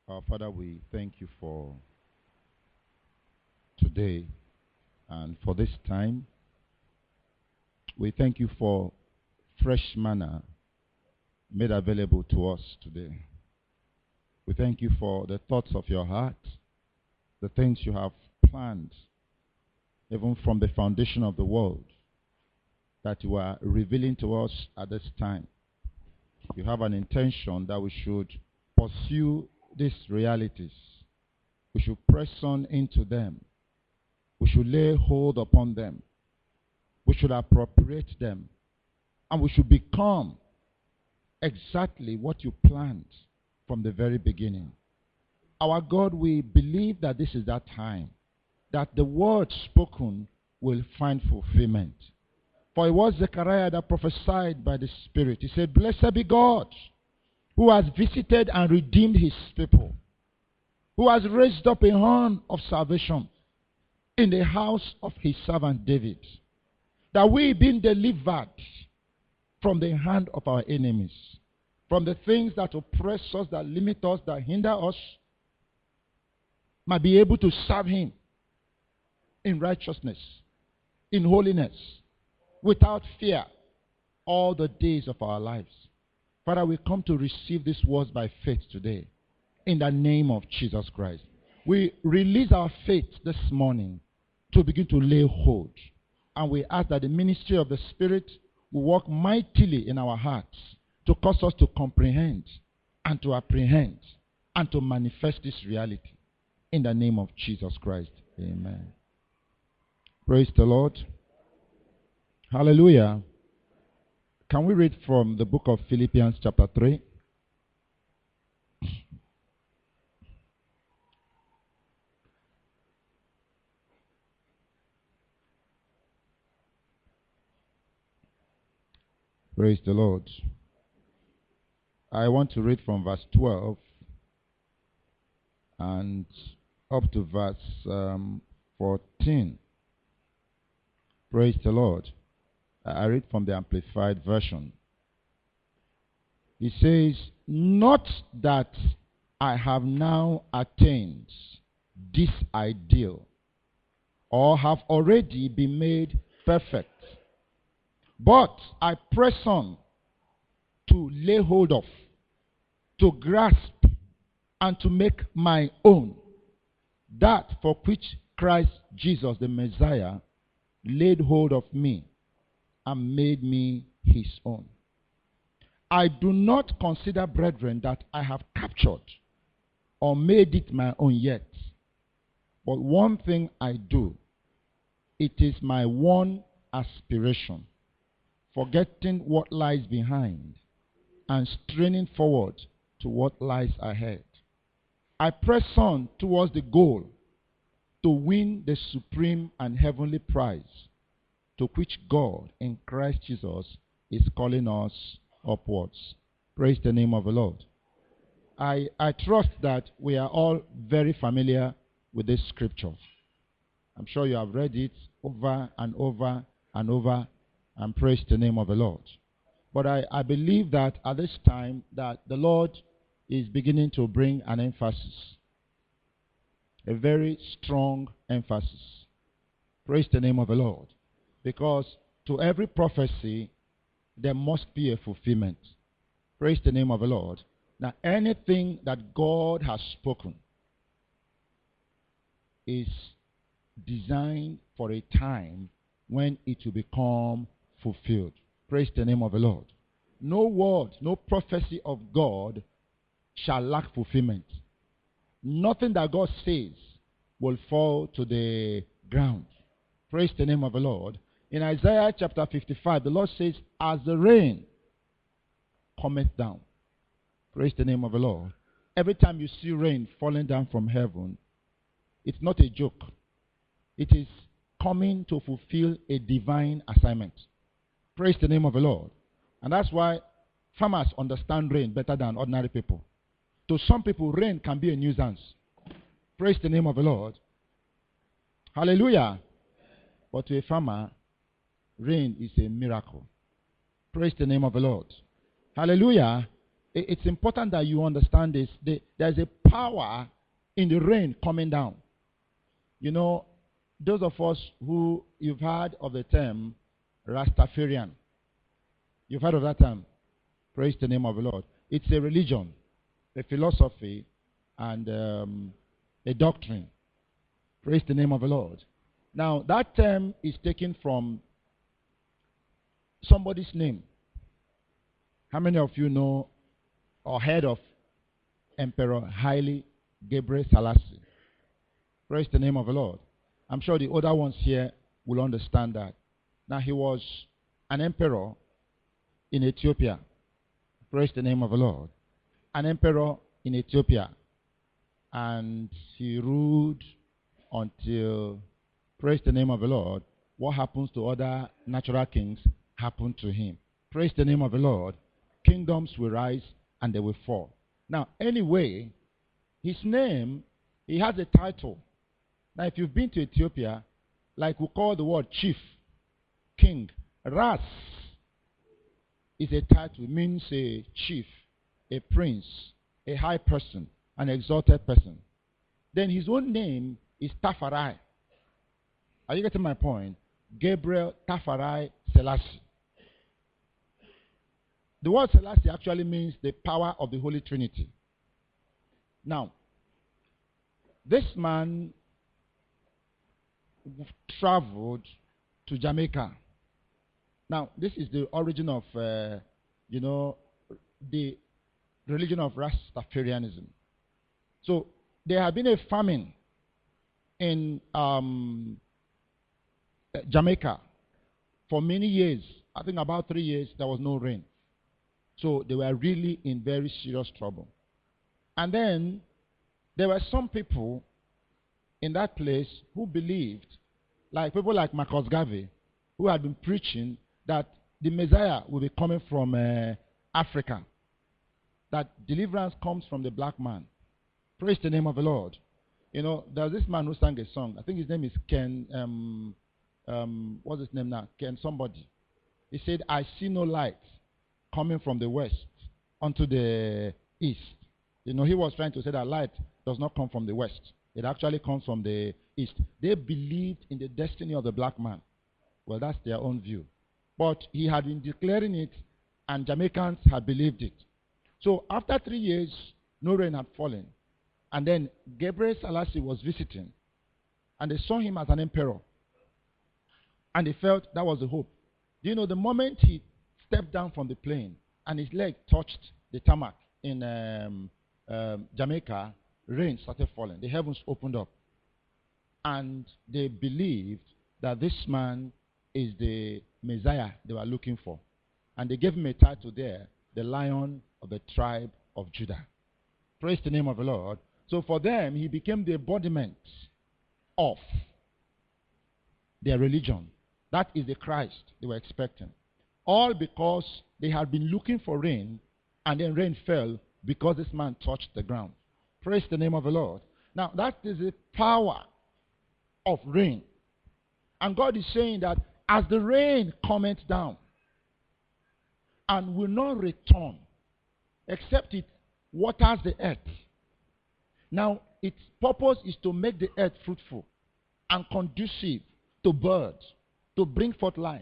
Our Father, we thank you for today and for this time. We thank you for fresh manna made available to us today. We thank you for the thoughts of your heart, the things you have planned, even from the foundation of the world, that you are revealing to us at this time. You have an intention that we should pursue these realities. We should press on into them. We should lay hold upon them. We should appropriate them. And we should become exactly what you planned from the very beginning. Our God, we believe that this is that time, that the word spoken will find fulfillment. For it was Zechariah that prophesied by the Spirit. He said, "Blessed be God, who has visited and redeemed his people, who has raised up a horn of salvation in the house of his servant David, that we, being delivered from the hand of our enemies, from the things that oppress us, that limit us, that hinder us, might be able to serve him in righteousness, in holiness, without fear, all the days of our lives." Father, we come to receive these words by faith today, in the name of Jesus Christ. We release our faith this morning to begin to lay hold. And we ask that the ministry of the Spirit will work mightily in our hearts to cause us to comprehend and to apprehend and to manifest this reality. In the name of Jesus Christ. Amen. Praise the Lord. Hallelujah. Can we read from the book of Philippians chapter 3? Praise the Lord. I want to read from verse 12 and up to verse 14. Praise the Lord. I read from the Amplified Version. He says, "Not that I have now attained this ideal or have already been made perfect, but I press on to lay hold of, to grasp, and to make my own that for which Christ Jesus the Messiah laid hold of me and made me his own. I do not consider, brethren, that I have captured or made it my own yet. But one thing I do, it is my one aspiration, forgetting what lies behind and straining forward to what lies ahead. I press on towards the goal to win the supreme and heavenly prize to which God in Christ Jesus is calling us upwards." Praise the name of the Lord. I trust that we are all very familiar with this scripture. I'm sure you have read it over and over and over, and praise the name of the Lord. But I believe that at this time that the Lord is beginning to bring an emphasis, a very strong emphasis. Praise the name of the Lord. Because to every prophecy, there must be a fulfillment. Praise the name of the Lord. Now, anything that God has spoken is designed for a time when it will become fulfilled. Praise the name of the Lord. No word, no prophecy of God shall lack fulfillment. Nothing that God says will fall to the ground. Praise the name of the Lord. In Isaiah chapter 55, the Lord says, "As the rain cometh down." Praise the name of the Lord. Every time you see rain falling down from heaven, it's not a joke. It is coming to fulfill a divine assignment. Praise the name of the Lord. And that's why farmers understand rain better than ordinary people. To some people, rain can be a nuisance. Praise the name of the Lord. Hallelujah. But to a farmer, rain is a miracle. Praise the name of the Lord. Hallelujah. It's important that you understand this. There's a power in the rain coming down. You know, those of us who you've heard of the term Rastafarian. You've heard of that term. Praise the name of the Lord. It's a religion, a philosophy, and a doctrine. Praise the name of the Lord. Now, that term is taken from somebody's name. How many of you know or heard of Emperor Haile Gabriel Selassie? Praise the name of the Lord. I'm sure the other ones here will understand that. Now, he was an emperor in Ethiopia. Praise the name of the Lord. An emperor in Ethiopia. And he ruled until, praise the name of the Lord, what happens to other natural kings happened to him. Praise the name of the Lord. Kingdoms will rise and they will fall. Now, anyway, his name, he has a title. Now, if you've been to Ethiopia, like we call the word chief, king, Ras is a title. It means a chief, a prince, a high person, an exalted person. Then his own name is Tafari. Are you getting my point? Gabriel Tafari Selassie. The word Selassie actually means the power of the Holy Trinity. Now, this man traveled to Jamaica. Now, this is the origin of, the religion of Rastafarianism. So, there had been a famine in Jamaica for many years. I think about 3 years, there was no rain. So, they were really in very serious trouble. And then, there were some people in that place who believed, like people like Marcus Garvey, who had been preaching that the Messiah will be coming from Africa, that deliverance comes from the black man. Praise the name of the Lord. You know, there's this man who sang a song. I think his name is Ken, what's his name now? Ken somebody. He said, I see no light coming from the west unto the east. You know, he was trying to say that light does not come from the west. It actually comes from the east. They believed in the destiny of the black man. Well, that's their own view. But he had been declaring it, and Jamaicans had believed it. So after 3 years, no rain had fallen. And then Gabriel Selassie was visiting, and they saw him as an emperor. And they felt that was the hope. Do you know, the moment he stepped down from the plane, and his leg touched the tarmac in Jamaica, rain started falling. The heavens opened up. And they believed that this man is the Messiah they were looking for. And they gave him a title there, the Lion of the tribe of Judah. Praise the name of the Lord. So for them, he became the embodiment of their religion. That is the Christ they were expecting. All because they had been looking for rain, and then rain fell because this man touched the ground. Praise the name of the Lord. Now, that is the power of rain. And God is saying that as the rain cometh down and will not return, except it waters the earth. Now, its purpose is to make the earth fruitful and conducive to birds, to bring forth life.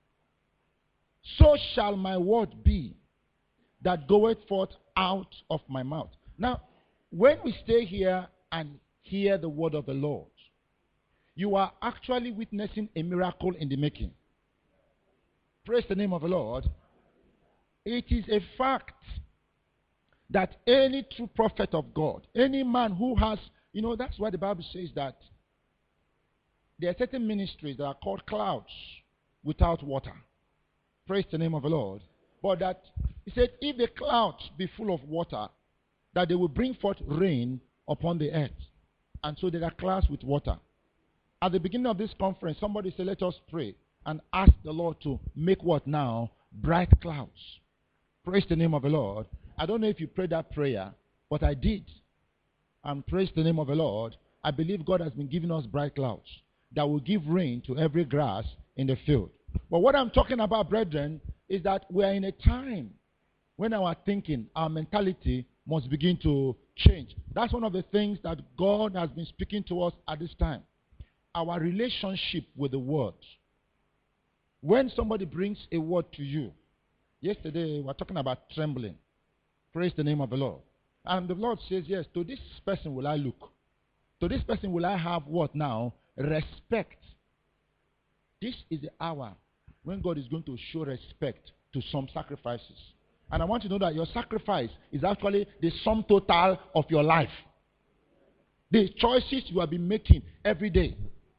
So shall my word be that goeth forth out of my mouth. Now, when we stay here and hear the word of the Lord, you are actually witnessing a miracle in the making. Praise the name of the Lord. It is a fact that any true prophet of God, any man who has, you know, that's why the Bible says that there are certain ministries that are called clouds without water. Praise the name of the Lord. But that, he said, if the clouds be full of water, that they will bring forth rain upon the earth. And so there are clouds with water. At the beginning of this conference, somebody said, let us pray and ask the Lord to make what now? Bright clouds. Praise the name of the Lord. I don't know if you prayed that prayer, but I did. And praise the name of the Lord. I believe God has been giving us bright clouds that will give rain to every grass in the field. But what I'm talking about, brethren, is that we are in a time when our thinking, our mentality must begin to change. That's one of the things that God has been speaking to us at this time. Our relationship with the word. When somebody brings a word to you, yesterday we were talking about trembling. Praise the name of the Lord. And the Lord says, yes, to this person will I look. To this person will I have what now? Respect. This is the hour when God is going to show respect to some sacrifices. And I want you to know that your sacrifice is actually the sum total of your life. The choices you have been making every day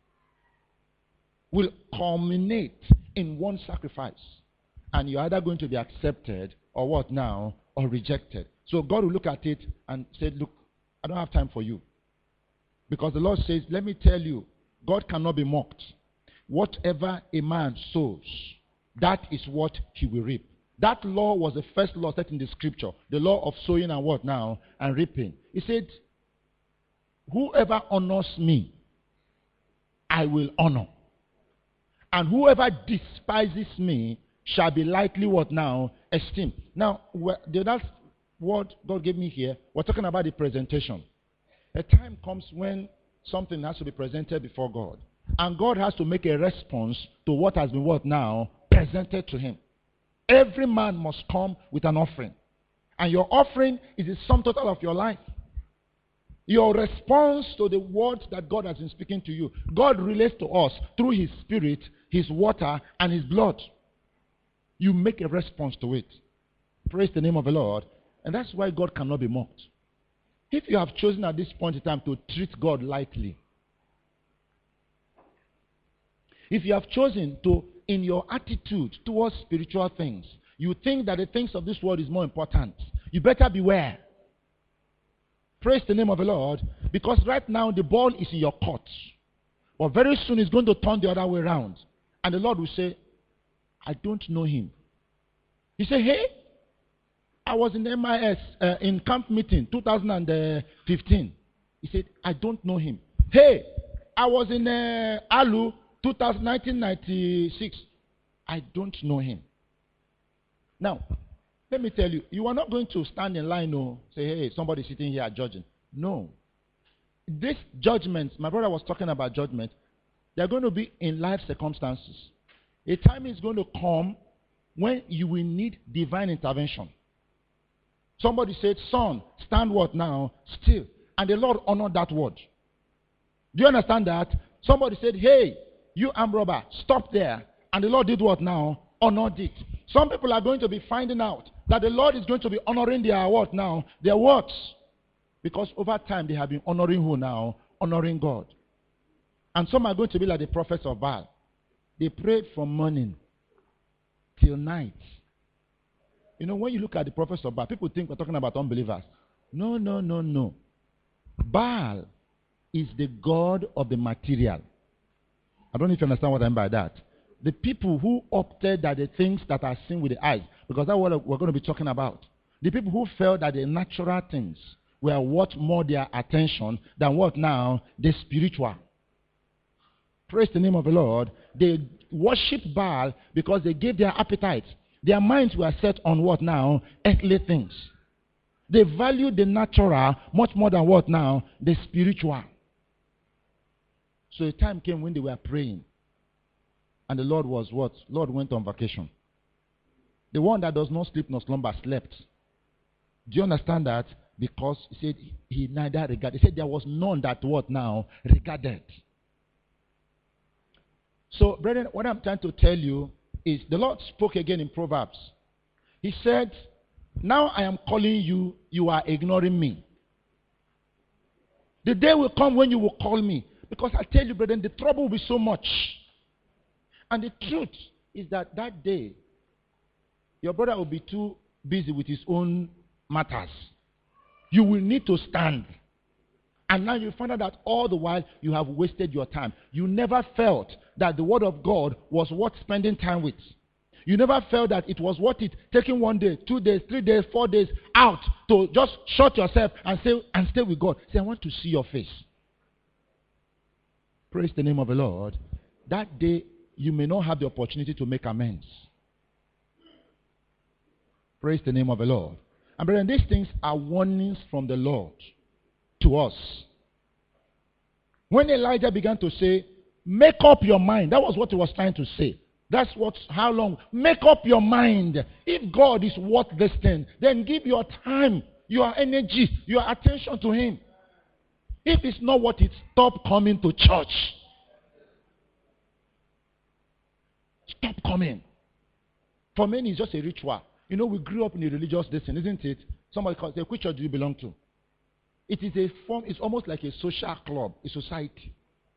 will culminate in one sacrifice. And you're either going to be accepted or what now? Or rejected. So God will look at it and say, look, I don't have time for you. Because the Lord says, let me tell you, God cannot be mocked. Whatever a man sows, that is what he will reap. That law was the first law set in the scripture. The law of sowing and what now? And reaping. He said, whoever honors me, I will honor. And whoever despises me shall be lightly what now? Esteemed. Now, that's what God gave me here. We're talking about the presentation. A time comes when something has to be presented before God. And God has to make a response to what has been what now? Presented to him. Every man must come with an offering. And your offering is the sum total of your life. Your response to the words that God has been speaking to you. God relates to us through his spirit, his water, and his blood. You make a response to it. Praise the name of the Lord. And that's why God cannot be mocked. If you have chosen at this point in time to treat God lightly, if you have chosen to, in your attitude towards spiritual things, you think that the things of this world is more important, you better beware. Praise the name of the Lord. Because right now the ball is in your court. But very soon it's going to turn the other way around. And the Lord will say, I don't know him. He said, hey, I was in MIS in camp meeting 2015. He said, I don't know him. Hey, I was in ALU 1996. I don't know him. Now, let me tell you, you are not going to stand in line or say, hey, somebody sitting here judging. No. This judgment, my brother was talking about judgment, they're going to be in life circumstances. A time is going to come when you will need divine intervention. Somebody said, son, stand what now? Still. And the Lord honored that word. Do you understand that? Somebody said, hey, you armed robber, stop there. And the Lord did what now? Honored it. Some people are going to be finding out that the Lord is going to be honoring their what now? Their works. Because over time they have been honoring who now? Honoring God. And some are going to be like the prophets of Baal. They prayed from morning till night. You know, when you look at the prophets of Baal, people think we're talking about unbelievers. No, no, no, no. Baal is the god of the material. I don't know if you understand what I mean by that. The people who opted that the things that are seen with the eyes, because that's what we're going to be talking about. The people who felt that the natural things were worth more their attention than what now? The spiritual. Praise the name of the Lord. They worshipped Baal because they gave their appetites. Their minds were set on what now? Earthly things. They valued the natural much more than what now? The spiritual. So a time came when they were praying. And the Lord was what? Lord went on vacation. The one that does not sleep nor slumber slept. Do you understand that? Because he said he neither regarded. He said there was none that what now? Regarded. So, brethren, what I'm trying to tell you is the Lord spoke again in Proverbs. He said, now I am calling you, you are ignoring me. The day will come when you will call me. Because I tell you, brethren, the trouble will be so much. And the truth is that that day, your brother will be too busy with his own matters. You will need to stand. And now you find out that all the while you have wasted your time. You never felt that the word of God was worth spending time with. You never felt that it was worth it taking 1 day, 2 days, 3 days, 4 days out to just shut yourself and stay with God. Say, I want to see your face. Praise the name of the Lord. That day you may not have the opportunity to make amends. Praise the name of the Lord. And brethren, these things are warnings from the Lord to us. When Elijah began to say, make up your mind, that was what he was trying to say. That's how long? Make up your mind. If God is worth this thing, then give your time, your energy, your attention to Him. If it's not worth it, stop coming to church. Stop coming. For many, it's just a ritual. You know, we grew up in a religious destiny, isn't it? Somebody calls, which church do you belong to? It is a form, it's almost like a social club, a society.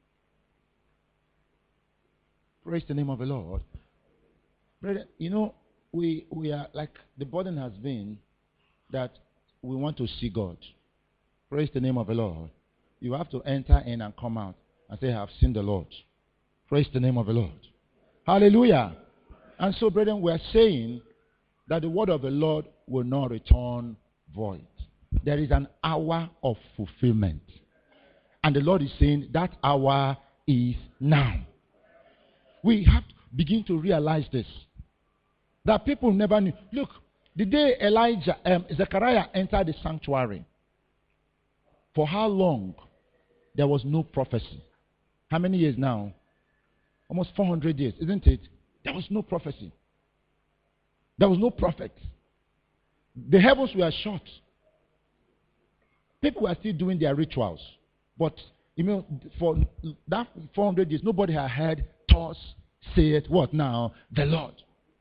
Praise the name of the Lord. Brother, you know, we are like, the burden has been that we want to see God. Praise the name of the Lord. You have to enter in and come out and say, I have seen the Lord. Praise the name of the Lord. Hallelujah. And so, brethren, we are saying that the word of the Lord will not return void. There is an hour of fulfillment. And the Lord is saying that hour is now. We have to begin to realize this. That people never knew. Look, the day Zechariah entered the sanctuary, for how long there was no prophecy? How many years now? Almost 400 years, isn't it? There was no prophecy. There was no prophet. The heavens were shut. People were still doing their rituals. But, you know, for that 400 years, nobody had heard thus saith what now? The Lord.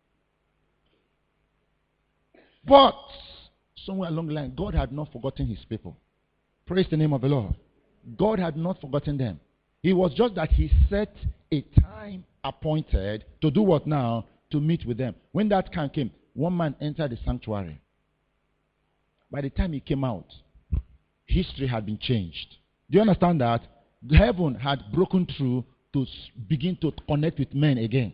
But, somewhere along the line, God had not forgotten His people. Praise the name of the Lord. God had not forgotten them. It was just that He set a time appointed to do what now? To meet with them. When that time came, one man entered the sanctuary. By the time he came out, history had been changed. Do you understand that? Heaven had broken through to begin to connect with men again.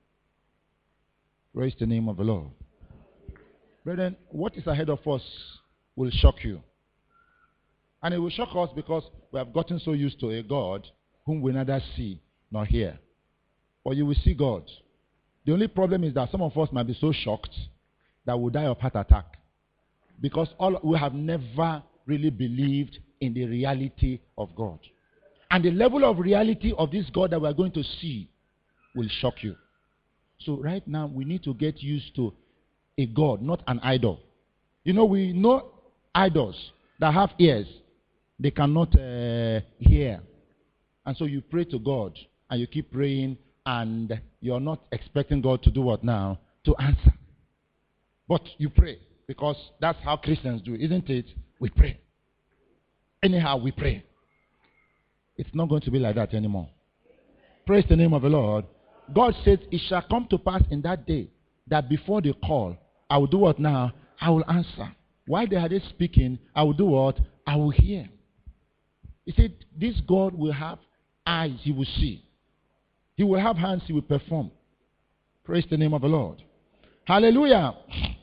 Praise the name of the Lord. Brethren, what is ahead of us will shock you. And it will shock us because we have gotten so used to a God whom we neither see nor hear. But you will see God. The only problem is that some of us might be so shocked that we'll die of heart attack. Because we have never really believed in the reality of God. And the level of reality of this God that we are going to see will shock you. So right now, we need to get used to a God, not an idol. You know, we know idols that have ears. They cannot hear. And so you pray to God, and you keep praying, and you're not expecting God to do what now? To answer. But you pray, because that's how Christians do, isn't it? We pray. Anyhow, we pray. It's not going to be like that anymore. Praise the name of the Lord. God says, it shall come to pass in that day that before they call, I will do what now? I will answer. While they are speaking, I will do what? I will hear. He said, this God will have eyes, He will see. He will have hands, He will perform. Praise the name of the Lord. Hallelujah.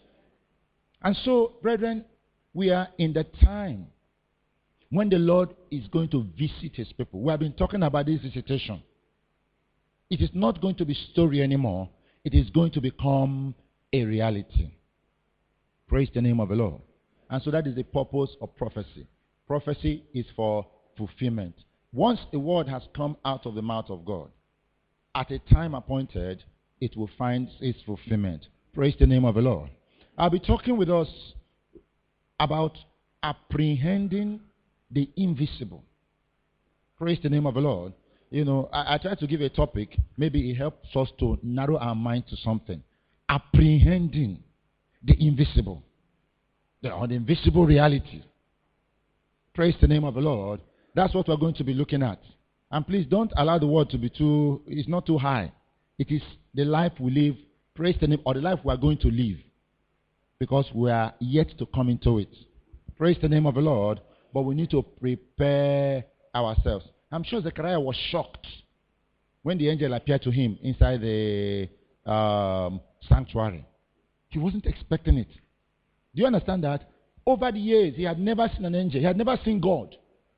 And so, brethren, we are in the time when the Lord is going to visit His people. We have been talking about this visitation. It is not going to be story anymore. It is going to become a reality. Praise the name of the Lord. And so that is the purpose of prophecy. Prophecy is for fulfillment. Once a word has come out of the mouth of God, at a time appointed, it will find its fulfillment. Praise the name of the Lord. I'll be talking with us about apprehending the invisible. Praise the name of the Lord. You know, I try to give a topic. Maybe it helps us to narrow our mind to something. Apprehending the invisible. The invisible reality. Praise the name of the Lord. That's what we're going to be looking at. And please don't allow the word to be it's not too high. It is the life we live, praise the name, or the life we are going to live. Because we are yet to come into it. Praise the name of the Lord. But we need to prepare ourselves. I'm sure Zechariah was shocked when the angel appeared to him inside the sanctuary. He wasn't expecting it. Do you understand that? Over the years, he had never seen an angel. He had never seen God.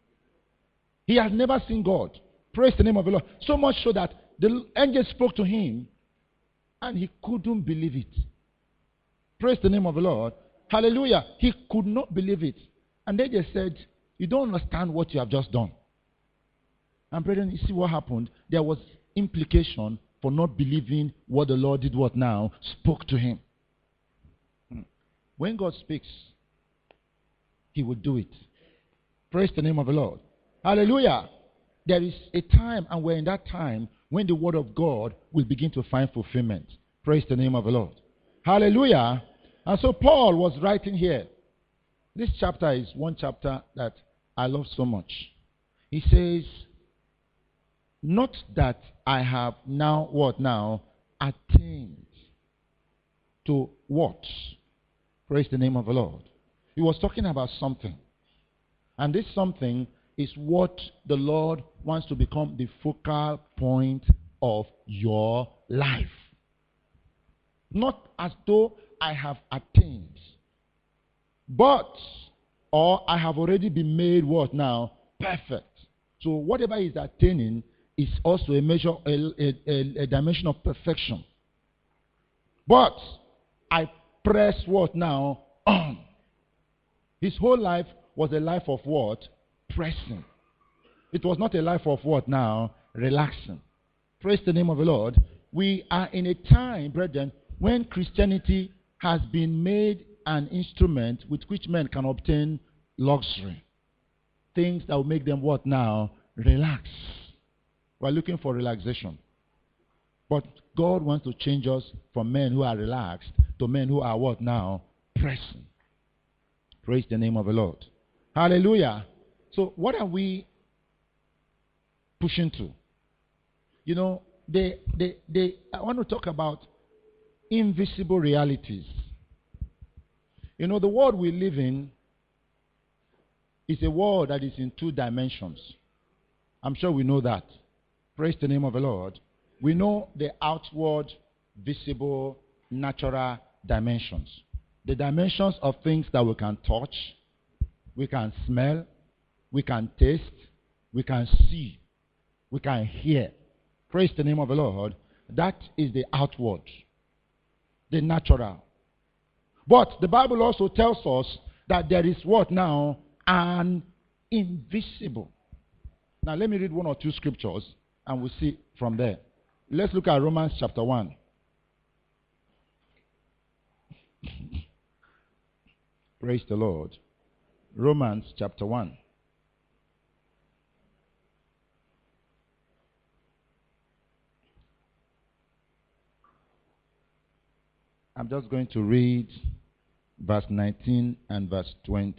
He had never seen God. Praise the name of the Lord. So much so that the angel spoke to him and he couldn't believe it. Praise the name of the Lord. Hallelujah. He could not believe it. And they just said, you don't understand what you have just done. And brethren, you see what happened? There was implication for not believing what the Lord did what now? Spoke to him. When God speaks, he will do it. Praise the name of the Lord. Hallelujah. There is a time, and we're in that time, when the word of God will begin to find fulfillment. Praise the name of the Lord. Hallelujah. And so Paul was writing here. This chapter is one chapter that I love so much. He says, not that I have now, what now? Attained to what? Praise the name of the Lord. He was talking about something. And this something is what the Lord wants to become the focal point of your life. Not as though I have attained, but, or I have already been made what now? Perfect. So whatever is attaining is also a measure, a dimension of perfection. But I press what now? On. His whole life was a life of what? Pressing. It was not a life of what now? Relaxing. Praise the name of the Lord. We are in a time, brethren, when Christianity has been made an instrument with which men can obtain luxury. Things that will make them what now? Relax. We're looking for relaxation. But God wants to change us from men who are relaxed to men who are what now? Pressing. Praise the name of the Lord. Hallelujah. So what are we pushing to? You know, I want to talk about invisible realities. You know, the world we live in is a world that is in two dimensions. I'm sure we know that. Praise the name of the Lord. We know the outward, visible, natural dimensions. The dimensions of things that we can touch, we can smell, we can taste, we can see, we can hear. Praise the name of the Lord. That is the outward, the natural. But the Bible also tells us that there is what now? An invisible. Now let me read one or two scriptures and we'll see from there. Let's look at Romans chapter 1. Praise the Lord. Romans chapter 1. I'm just going to read verse 19 and verse 20.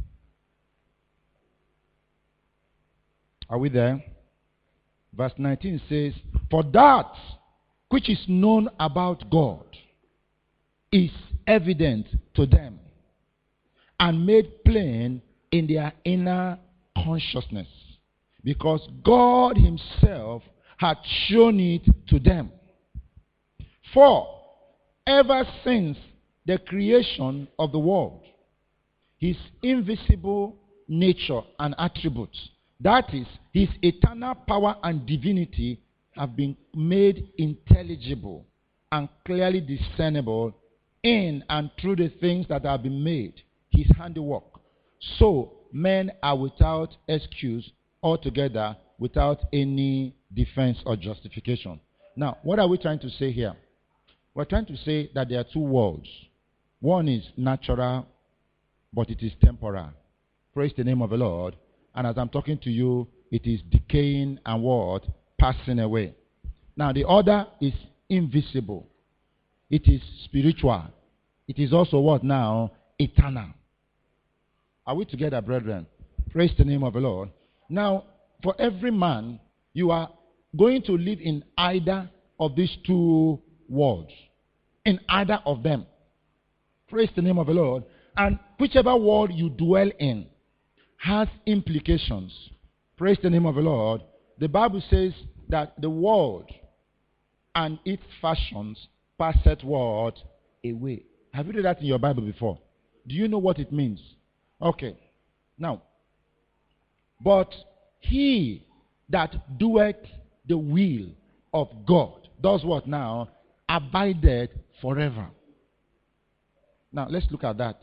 Are we there? Verse 19 says, for that which is known about God is evident to them and made plain in their inner consciousness, because God himself had shown it to them. For ever since the creation of the world, his invisible nature and attributes, that is, his eternal power and divinity, have been made intelligible and clearly discernible in and through the things that have been made, his handiwork. So men are without excuse, altogether without any defense or justification. Now, what are we trying to say here? We're trying to say that there are two worlds. One is natural, but it is temporal. Praise the name of the Lord. And as I'm talking to you, it is decaying and what? Passing away. Now the other is invisible. It is spiritual. It is also what now? Eternal. Are we together, brethren? Praise the name of the Lord. Now, for every man, you are going to live in either of these two worlds. In either of them. Praise the name of the Lord. And whichever world you dwell in has implications. Praise the name of the Lord. The Bible says that the world and its fashions passeth what? Away. Have you read that in your Bible before? Do you know what it means? Okay. Now, but he that doeth the will of God does what now? Abideth forever. Now, let's look at that.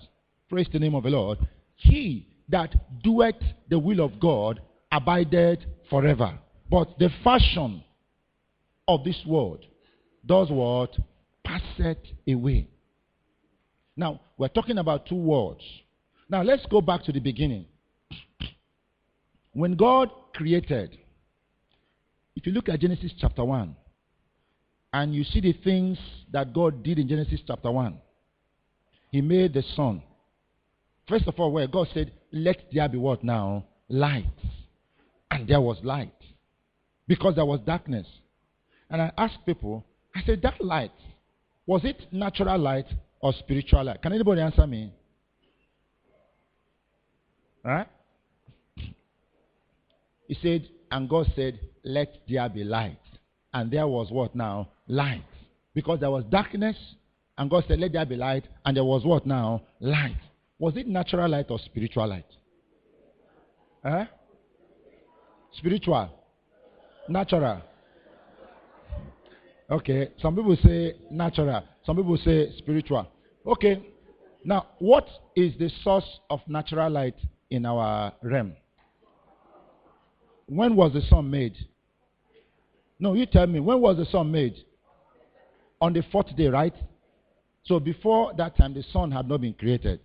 Praise the name of the Lord. He that doeth the will of God abideth forever. But the fashion of this world does what? Passeth away. Now, we're talking about two words. Now, let's go back to the beginning. When God created, if you look at Genesis chapter 1, and you see the things that God did in Genesis chapter 1, He made the sun. First of all, where God said, let there be what now? Light. And there was light. Because there was darkness. And I asked people, I said, that light, was it natural light or spiritual light? Can anybody answer me? Alright? He said, and God said, let there be light. And there was what now? Light. Because there was darkness, and God said, let there be light, and there was what now? Light. Was it natural light or spiritual light? Huh? Spiritual. Natural. Okay, some people say natural. Some people say spiritual. Okay, now what is the source of natural light in our realm? When was the sun made? No, you tell me. When was the sun made? On the fourth day, right? So before that time, the sun had not been created.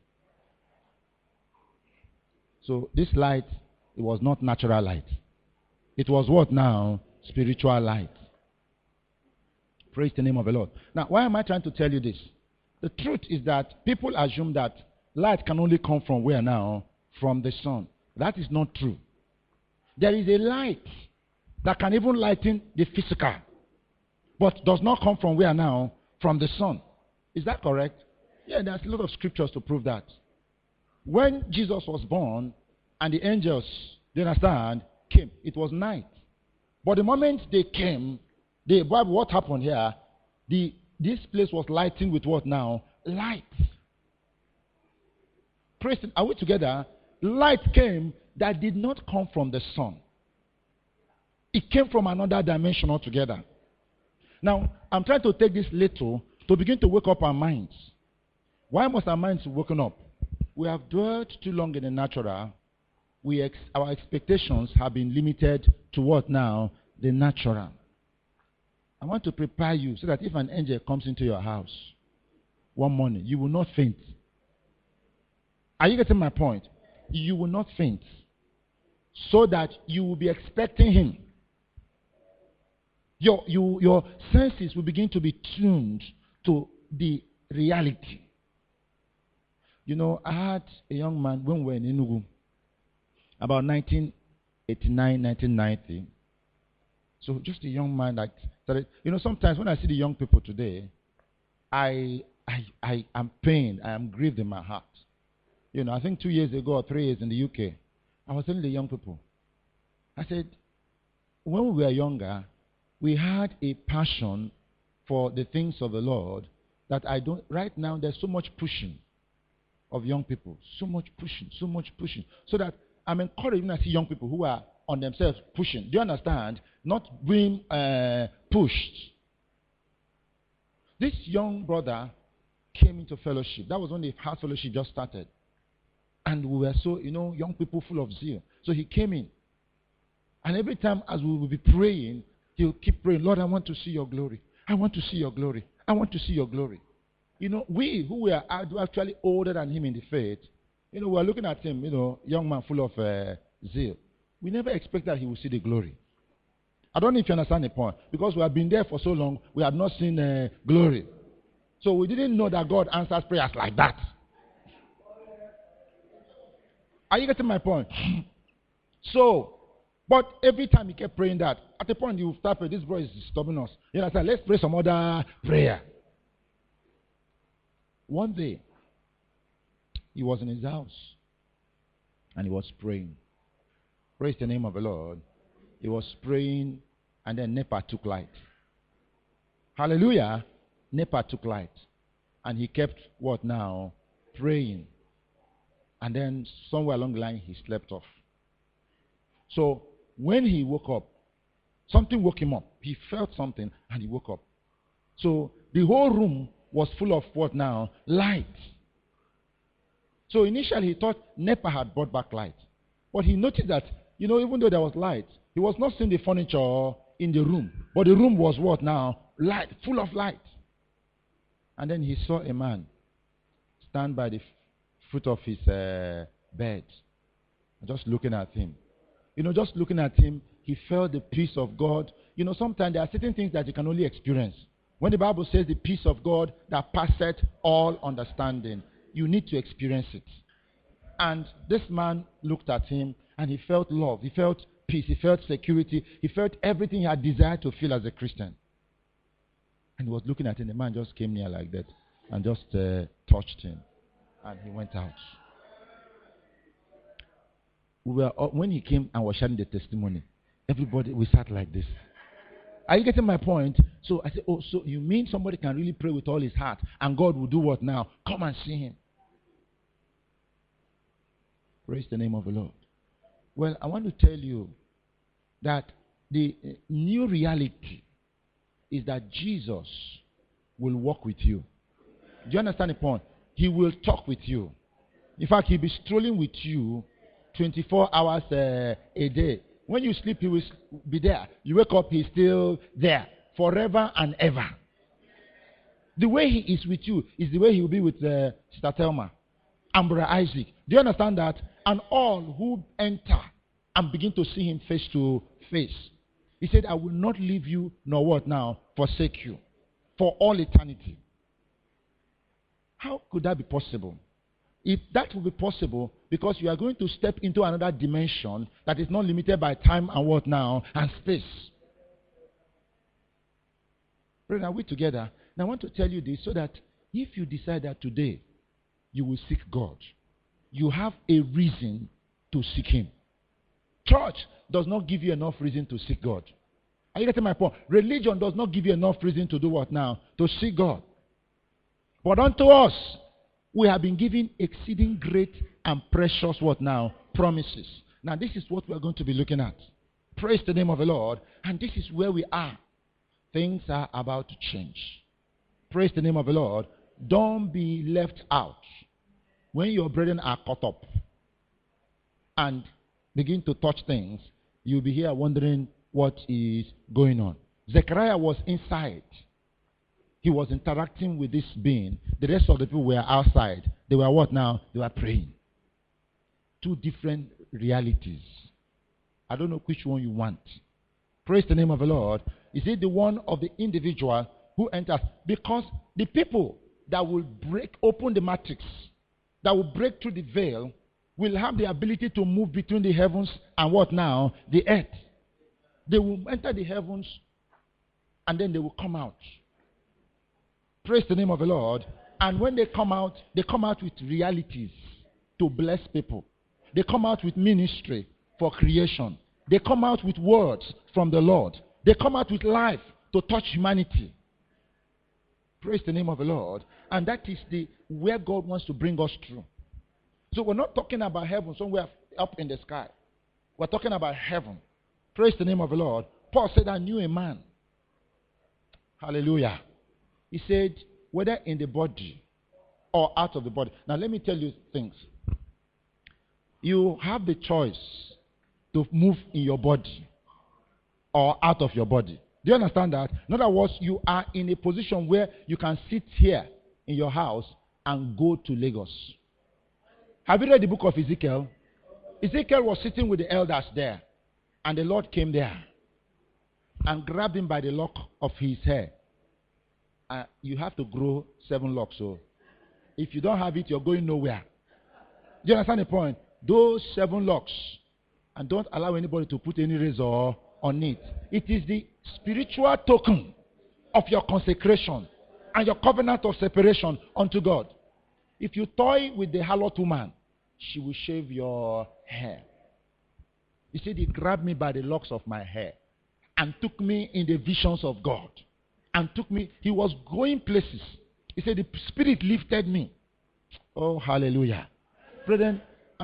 So this light, it was not natural light. It was what now? Spiritual light. Praise the name of the Lord. Now, why am I trying to tell you this? The truth is that people assume that light can only come from where now? From the sun. That is not true. There is a light that can even lighten the physical, but does not come from where now? From the sun. Is that correct? Yeah, there's a lot of scriptures to prove that. When Jesus was born and the angels, do you understand, came, it was night. But the moment they came, what happened here? This place was lighting with what now? Light. Praise Him. Are we together? Light came that did not come from the sun. It came from another dimension altogether. Now, I'm trying to take this little to begin to wake up our minds. Why must our minds be woken up? We have dwelt too long in the natural. Our expectations have been limited to what now? The natural. I want to prepare you so that if an angel comes into your house one morning, you will not faint. Are you getting my point? You will not faint. So that you will be expecting him. Your senses will begin to be tuned to the reality. You know, I had a young man when we were in Enugu, about 1989, 1990. So just a young man that started, you know, sometimes when I see the young people today, I am pained, I am grieved in my heart. You know, I think 2 years ago or 3 years in the UK, I was telling the young people, I said, when we were younger, we had a passion for the things of the Lord that right now there's so much pushing of young people. So much pushing. So that I'm encouraged when I see young people who are on themselves pushing. Do you understand? Not being pushed. This young brother came into fellowship. That was when the house fellowship just started. And we were so, young people full of zeal. So he came in. And every time as we will be praying, he'll keep praying, Lord, I want to see your glory. I want to see your glory. I want to see your glory. We who were actually older than him in the faith, we're looking at him, young man full of zeal. We never expect that he will see the glory. I don't know if you understand the point. Because we have been there for so long, we have not seen glory. So we didn't know that God answers prayers like that. Are you getting my point? But every time he kept praying that, at a point you will start praying, this boy is disturbing us. You understand? Let's pray some other prayer. One day, he was in his house and he was praying. Praise the name of the Lord. He was praying and then NEPA took light. Hallelujah. NEPA took light. And he kept what now? Praying. And then somewhere along the line he slept off. So when he woke up, something woke him up. He felt something and he woke up. So the whole room was full of what now? Light. So initially he thought NEPA had brought back light. But he noticed that, even though there was light, he was not seeing the furniture in the room. But the room was what now? Light, full of light. And then he saw a man stand by the foot of his bed. Just looking at him. Just looking at him, he felt the peace of God. Sometimes there are certain things that you can only experience. When the Bible says the peace of God that passeth all understanding, you need to experience it. And this man looked at him and he felt love, he felt peace, he felt security, he felt everything he had desired to feel as a Christian. And he was looking at him. The man just came near like that and just touched him. And he went out. When he came and was sharing the testimony, everybody, we sat like this. Are you getting my point? So I said, so you mean somebody can really pray with all his heart and God will do what now? Come and see him. Praise the name of the Lord. Well, I want to tell you that the new reality is that Jesus will walk with you. Do you understand the point? He will talk with you. In fact, he'll be strolling with you 24 hours a day. When you sleep, he will be there. You wake up, he's still there. Forever and ever. The way he is with you is the way he will be with Sister Thelma and Brother Isaac. Do you understand that? And all who enter and begin to see him face to face. He said, I will not leave you, nor what now? Forsake you. For all eternity. How could that be possible? If that will be possible, because you are going to step into another dimension that is not limited by time and what now? And space. Brethren, are we together? Now I want to tell you this so that if you decide that today you will seek God, you have a reason to seek him. Church does not give you enough reason to seek God. Are you getting my point? Religion does not give you enough reason to do what now? To seek God. But unto us, we have been given exceeding great and precious what now? Promises. Now this is what we are going to be looking at. Praise the name of the Lord. And this is where we are. Things are about to change. Praise the name of the Lord. Don't be left out. When your brethren are caught up and begin to touch things, you'll be here wondering what is going on. Zechariah was inside. He was interacting with this being. The rest of the people were outside. They were what now? They were praying. Two different realities. I don't know which one you want. Praise the name of the Lord. Is it the one of the individual who enters? Because the people that will open the matrix, that will break through the veil, will have the ability to move between the heavens and what now? The earth. They will enter the heavens and then they will come out. Praise the name of the Lord. And when they come out with realities to bless people. They come out with ministry for creation. They come out with words from the Lord. They come out with life to touch humanity. Praise the name of the Lord. And that is where God wants to bring us through. So we're not talking about heaven somewhere up in the sky. We're talking about heaven. Praise the name of the Lord. Paul said, I knew a man. Hallelujah. He said, whether in the body or out of the body. Now let me tell you things. You have the choice to move in your body or out of your body. Do you understand that? In other words, you are in a position where you can sit here in your house and go to Lagos. Have you read the book of Ezekiel? Ezekiel was sitting with the elders there. And the Lord came there and grabbed him by the lock of his hair. You have to grow 7 locks. So if you don't have it, you're going nowhere. Do you understand the point? Those 7 locks. And don't allow anybody to put any razor on it. It is the spiritual token of your consecration and your covenant of separation unto God. If you toy with the harlot woman, she will shave your hair. He said, he grabbed me by the locks of my hair and took me in the visions of God. And took me, he was going places. He said, the Spirit lifted me. Oh, hallelujah. Brethren,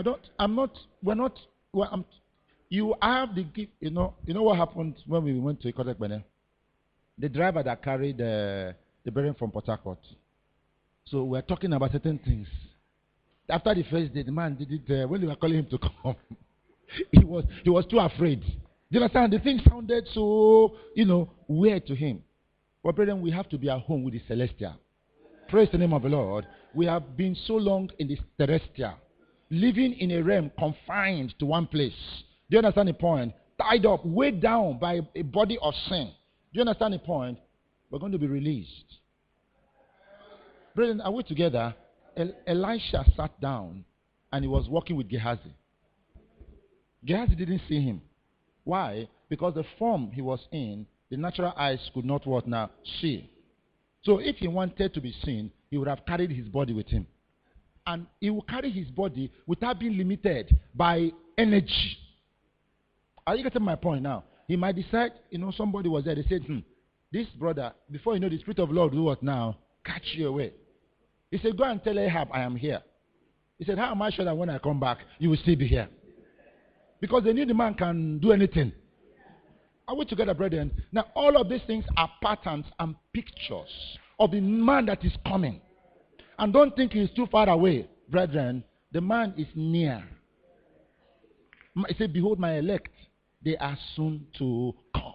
you have the gift. You know what happened when we went to Ikotek Bene? The driver that carried the brethren from Port Harcourt. So we're talking about certain things After the first day, the man did it when they were calling him to come. he was too afraid. Do you understand? The thing sounded so, weird to him. But brethren, we have to be at home with the celestial. Praise the name of the Lord. We have been so long in the terrestrial, living in a realm confined to one place. Do you understand the point? Tied up, weighed down by a body of sin. Do you understand the point? We're going to be released. Brethren, are we together? Elisha sat down and he was walking with Gehazi. Gehazi didn't see him. Why? Because the form he was in, the natural eyes could not what now? See. So if he wanted to be seen, he would have carried his body with him. And he would carry his body without being limited by energy. Are you getting my point now? He might decide, somebody was there. They said, this brother, before you know, the Spirit of the Lord will do what now? Catch you away. He said, go and tell Ahab I am here. He said, how am I sure that when I come back, you will still be here? Because they knew the man can do anything. Are we together, brethren? Now, all of these things are patterns and pictures of the man that is coming. And don't think he's too far away, brethren. The man is near. He said, behold my elect. They are soon to come.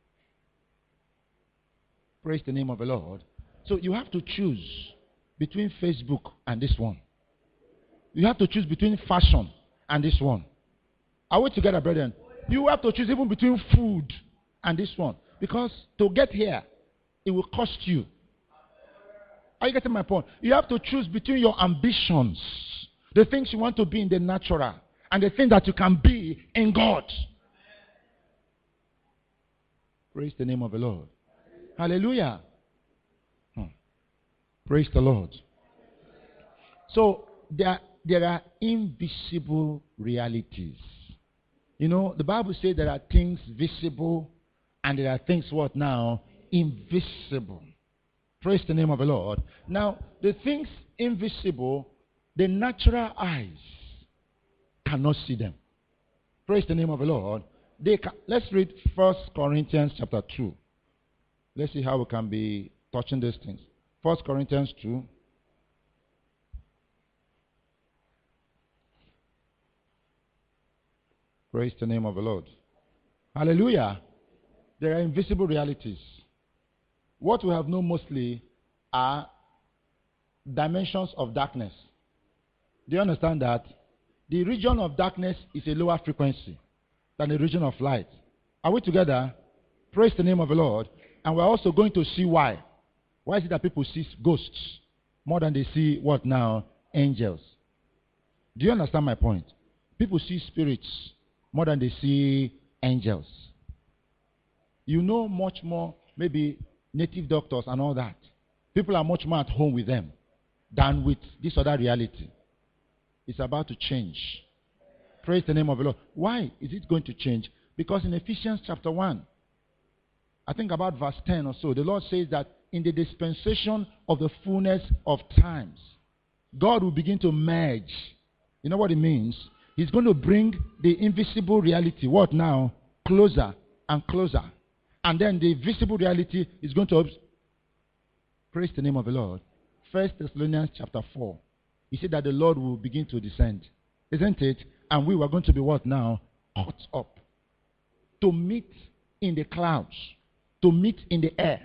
Praise the name of the Lord. So you have to choose between Facebook and this one. You have to choose between fashion and this one. Are we together, brethren? You have to choose even between food and this one. Because to get here, it will cost you. Are you getting my point? You have to choose between your ambitions, the things you want to be in the natural, and the things that you can be in God. Praise the name of the Lord. Hallelujah. Praise the Lord. So there are invisible realities. The Bible says there are things visible and there are things what now? Invisible. Praise the name of the Lord. Now, the things invisible, the natural eyes cannot see them. Praise the name of the Lord. Let's read 1 Corinthians chapter 2. Let's see how we can be touching these things. 1 Corinthians 2. Praise the name of the Lord. Hallelujah. There are invisible realities. What we have known mostly are dimensions of darkness. Do you understand that? The region of darkness is a lower frequency than the region of light. Are we together? Praise the name of the Lord. And we're also going to see why. Why is it that people see ghosts more than they see what now? Angels. Do you understand my point? People see spirits more than they see angels. You know much more, maybe native doctors and all that. People are much more at home with them than with this other reality. It's about to change. Praise the name of the Lord. Why is it going to change? Because in Ephesians chapter 1, I think about verse 10 or so, the Lord says that in the dispensation of the fullness of times, God will begin to merge. You know what it means? He's going to bring the invisible reality, what now? Closer and closer. And then the visible reality is going to... Praise the name of the Lord. 1 Thessalonians chapter 4. He said that the Lord will begin to descend. Isn't it? And we were going to be what now? Caught up. To meet in the clouds. To meet in the air.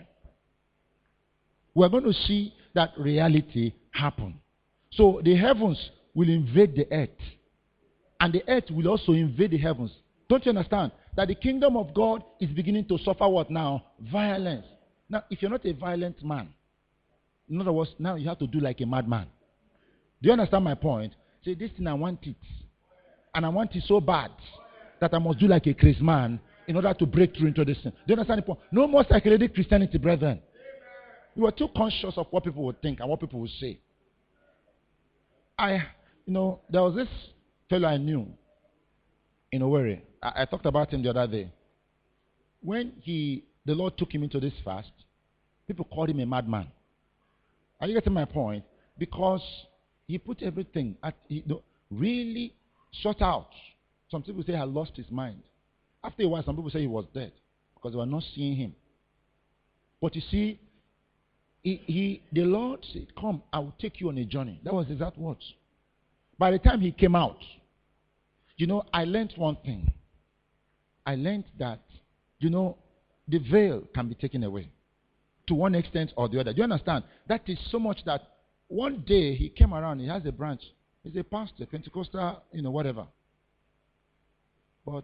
We're going to see that reality happen. So the heavens will invade the earth. And the earth will also invade the heavens. Don't you understand? That the kingdom of God is beginning to suffer what now? Violence. Now, if you're not a violent man, in other words, now you have to do like a madman. Do you understand my point? Say, this thing I want it. And I want it so bad that I must do like a crazy man in order to break through into this thing. Do you understand the point? No more psychedelic Christianity, brethren. You are too conscious of what people would think and what people would say. There was this fellow I knew in Owerri. I talked about him the other day. When the Lord took him into this fast, people called him a madman. Are you getting my point? Because he put everything really shut out. Some people say he had lost his mind. After a while, some people say he was dead because they were not seeing him. But you see, the Lord said, come, I will take you on a journey. That was his exact words. By the time he came out, I learned one thing. I learned that, the veil can be taken away to one extent or the other. Do you understand? That is so much that one day he came around, he has a branch. He's a pastor, Pentecostal, whatever. But,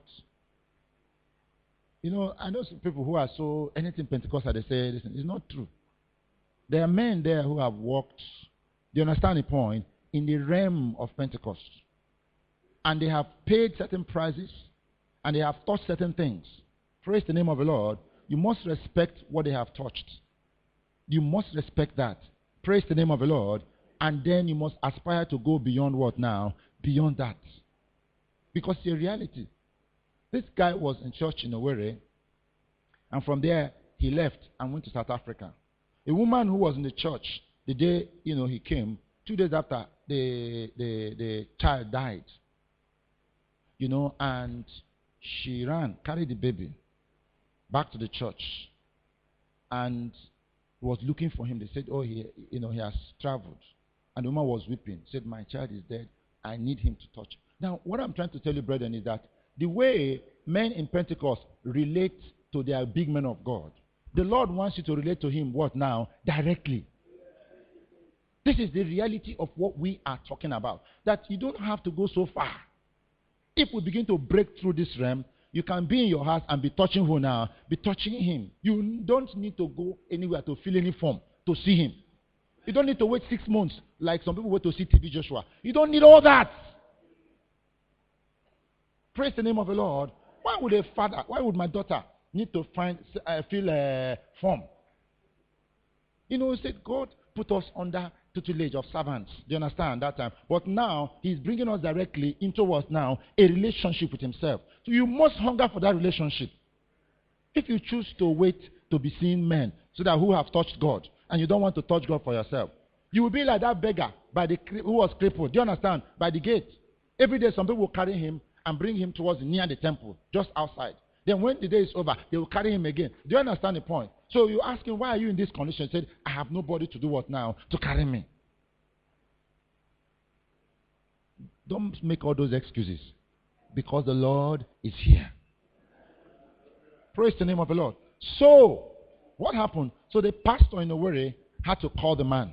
I know some people who are so, anything Pentecostal, they say, listen, it's not true. There are men there who have walked, do you understand the point, in the realm of Pentecost. And they have paid certain prices, and they have touched certain things. Praise the name of the Lord. You must respect what they have touched. You must respect that. Praise the name of the Lord. And then you must aspire to go beyond what now? Beyond that. Because it's a reality. This guy was in church in Owerri, and from there he left and went to South Africa. A woman who was in the church the day he came, 2 days after the child died, and she carried the baby back to the church, and was looking for him. They said, oh, he has traveled, and the woman was weeping. Said, my child is dead. I need him to touch. Now, what I'm trying to tell you, brethren, is that the way men in Pentecost relate to their big men of God, the Lord wants you to relate to him, what now? Directly. This is the reality of what we are talking about. That you don't have to go so far. If we begin to break through this realm, you can be in your house and be touching who now? Be touching him. You don't need to go anywhere to fill any form to see him. You don't need to wait 6 months like some people wait to see TB Joshua. You don't need all that. Praise the name of the Lord. Why would a father, why would my daughter need to fill a form? He said God put us under tutelage of servants. Do you understand that time? But now he's bringing us directly into what now? A relationship with himself. So you must hunger for that relationship. If you choose to wait to be seeing men so that who have touched God, and you don't want to touch God for yourself, you will be like that beggar who was crippled. Do you understand? By the gate. Every day some people will carry him and bring him towards near the temple, just outside. Then when the day is over, they will carry him again. Do you understand the point? So you ask him, why are you in this condition? He said, I have nobody to do what now? To carry me. Don't make all those excuses. Because the Lord is here. Praise the name of the Lord. So, what happened? So the pastor in Owerri had to call the man.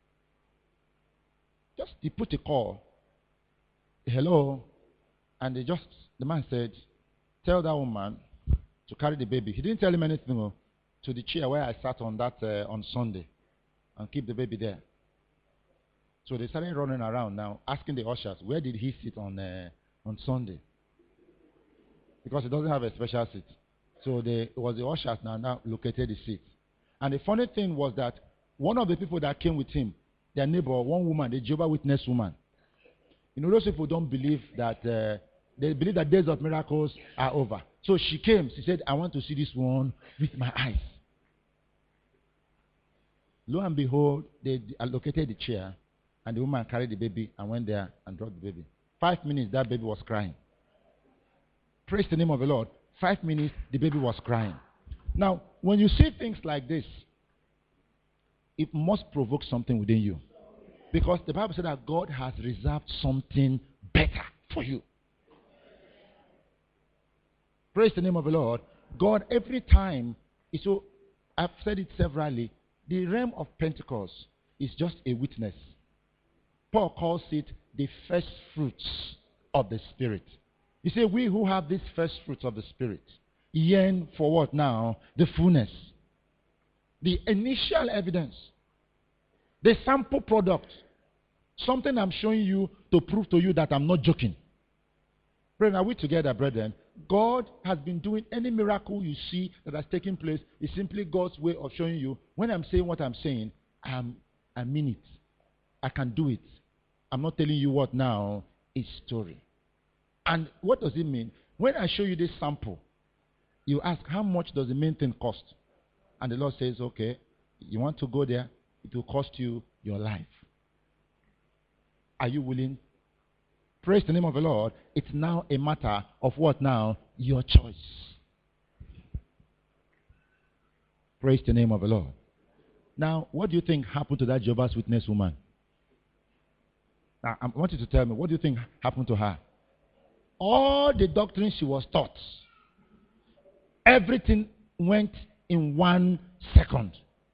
He put a call. Hello. And the man said, tell that woman to carry the baby. He didn't tell him anything to the chair where I sat on on Sunday and keep the baby there. So they started running around now, asking the ushers, where did he sit on Sunday? Because he doesn't have a special seat. So it was the ushers now located the seat. And the funny thing was that one of the people that came with him, their neighbor, one woman, the Jehovah's Witness woman. Those people don't believe that, they believe that days of miracles are over. So she came, she said, I want to see this one with my eyes. Lo and behold, they allocated the chair, and the woman carried the baby and went there and dropped the baby. 5 minutes, that baby was crying. Praise the name of the Lord. 5 minutes, the baby was crying. Now, when you see things like this, it must provoke something within you. Because the Bible said that God has reserved something better for you. Praise the name of the Lord. God, every time, so I've said it severally, the realm of Pentecost is just a witness. Paul calls it the first fruits of the Spirit. You see, we who have these first fruits of the Spirit yearn for what now? The fullness. The initial evidence. The sample product. Something I'm showing you to prove to you that I'm not joking. Brethren, are we together, brethren? God has been doing any miracle you see that has taken place is simply God's way of showing you, when I'm saying what I'm saying, I mean it. I can do it. I'm not telling you what now is story. And what does it mean? When I show you this sample, you ask, how much does the main thing cost? And the Lord says, okay, you want to go there? It will cost you your life. Are you willing? Praise the name of the Lord. It's now a matter of what now? Your choice. Praise the name of the Lord. Now, what do you think happened to that Jehovah's Witness woman? Now, I want you to tell me, what do you think happened to her? All the doctrine she was taught, everything went in 1 second.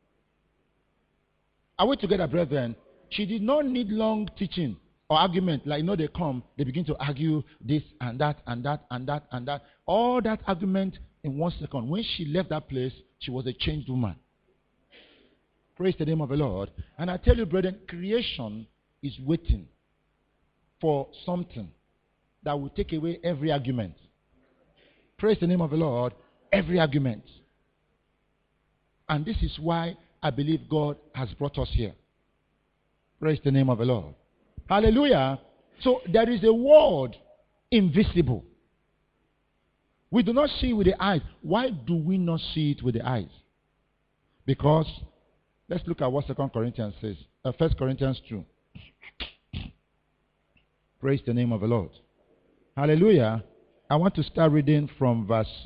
Are we together, brethren? She did not need long teaching or argument. Like, they come, they begin to argue this and that and that and that and that. All that argument in 1 second. When she left that place, she was a changed woman. Praise the name of the Lord. And I tell you, brethren, creation is waiting for something that will take away every argument. Praise the name of the Lord. Every argument. And this is why I believe God has brought us here. Praise the name of the Lord. Hallelujah. So there is a world invisible. We do not see it with the eyes. Why do we not see it with the eyes? Because, let's look at what 2 Corinthians says. 1 Corinthians 2. Praise the name of the Lord. Hallelujah. I want to start reading from verse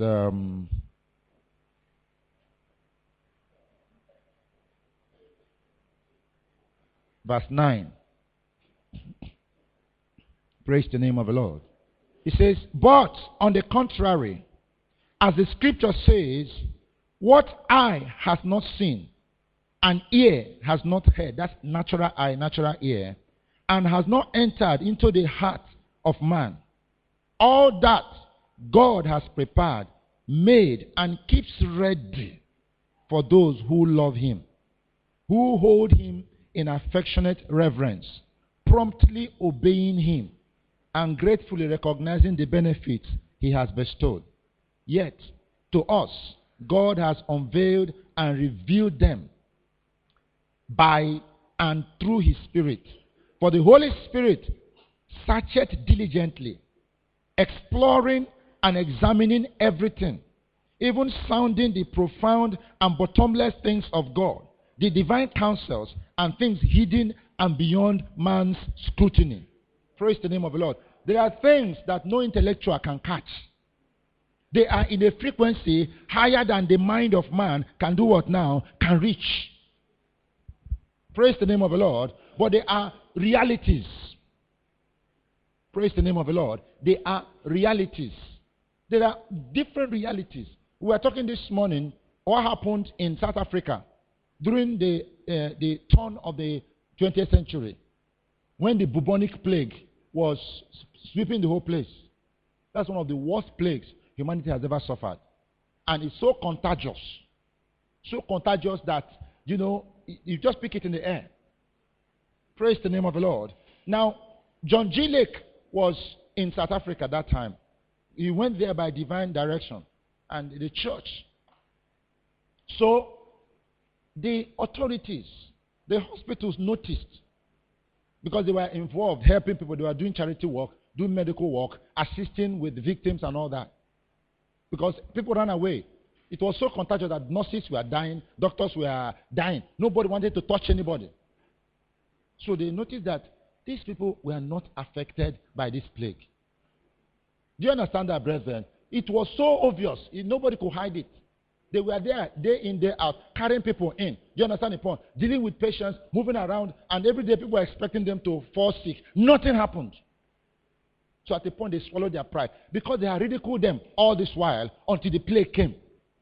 9. Praise the name of the Lord. It says, but on the contrary, as the scripture says, what eye has not seen, and ear has not heard, that's natural eye, natural ear, and has not entered into the heart of man, all that God has prepared, made, and keeps ready for those who love him, who hold him in affectionate reverence, promptly obeying him, and gratefully recognizing the benefits he has bestowed. Yet, to us, God has unveiled and revealed them by and through his Spirit. For the Holy Spirit searcheth diligently, exploring and examining everything, even sounding the profound and bottomless things of God, the divine counsels and things hidden and beyond man's scrutiny. Praise the name of the Lord. There are things that no intellectual can catch. They are in a frequency higher than the mind of man can do what now? Can reach. Praise the name of the Lord. But they are realities. Praise the name of the Lord. They are realities. There are different realities. We were talking this morning what happened in South Africa during the turn of the 20th century, when the bubonic plague was sweeping the whole place. That's one of the worst plagues humanity has ever suffered. And it's so contagious that, you just pick it in the air. Praise the name of the Lord. Now, John G. Lake was in South Africa at that time. He went there by divine direction and the church. So, the authorities, the hospitals noticed, because they were involved, helping people. They were doing charity work, doing medical work, assisting with victims and all that. Because people ran away. It was so contagious that nurses were dying, doctors were dying. Nobody wanted to touch anybody. So they noticed that these people were not affected by this plague. Do you understand that, brethren? It was so obvious. Nobody could hide it. They were there, day in, day out, carrying people in. Do you understand the point? Dealing with patients, moving around, and every day people were expecting them to fall sick. Nothing happened. So at the point they swallowed their pride. Because they had ridiculed them all this while until the plague came.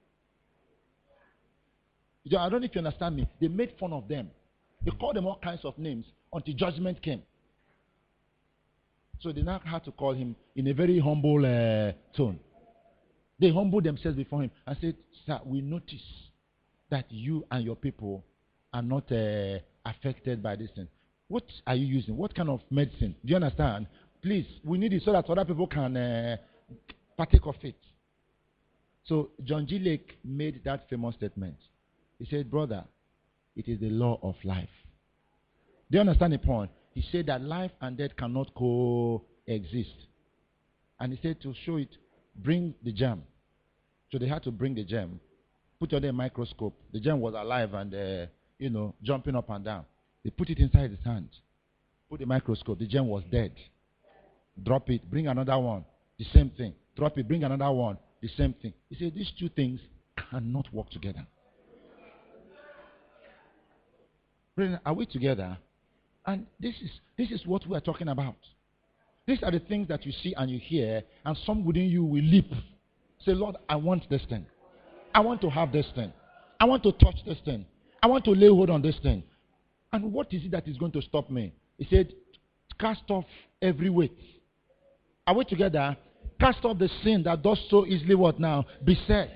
I don't know if you understand me. They made fun of them. They called them all kinds of names until judgment came. So they now had to call him in a very humble tone. They humbled themselves before him and said, sir, we notice that you and your people are not affected by this thing. What are you using? What kind of medicine? Do you understand? Please, we need it so that other people can partake of it. So John G. Lake made that famous statement. He said, brother, it is the law of life. Do you understand the point? He said that life and death cannot coexist. And he said to show it, bring the germ. So they had to bring the germ, put it under a microscope. The germ was alive and, jumping up and down. They put it inside his hand. Put the microscope. The germ was dead. Drop it, bring another one. The same thing. Drop it, bring another one. The same thing. He said these two things cannot work together. Are we together? And this is what we are talking about. These are the things that you see and you hear, and some within you will leap. Say, Lord, I want this thing. I want to have this thing. I want to touch this thing. I want to lay hold on this thing. And what is it that is going to stop me? He said, cast off every weight. Are we together? Cast off the sin that does so easily what now? Beset.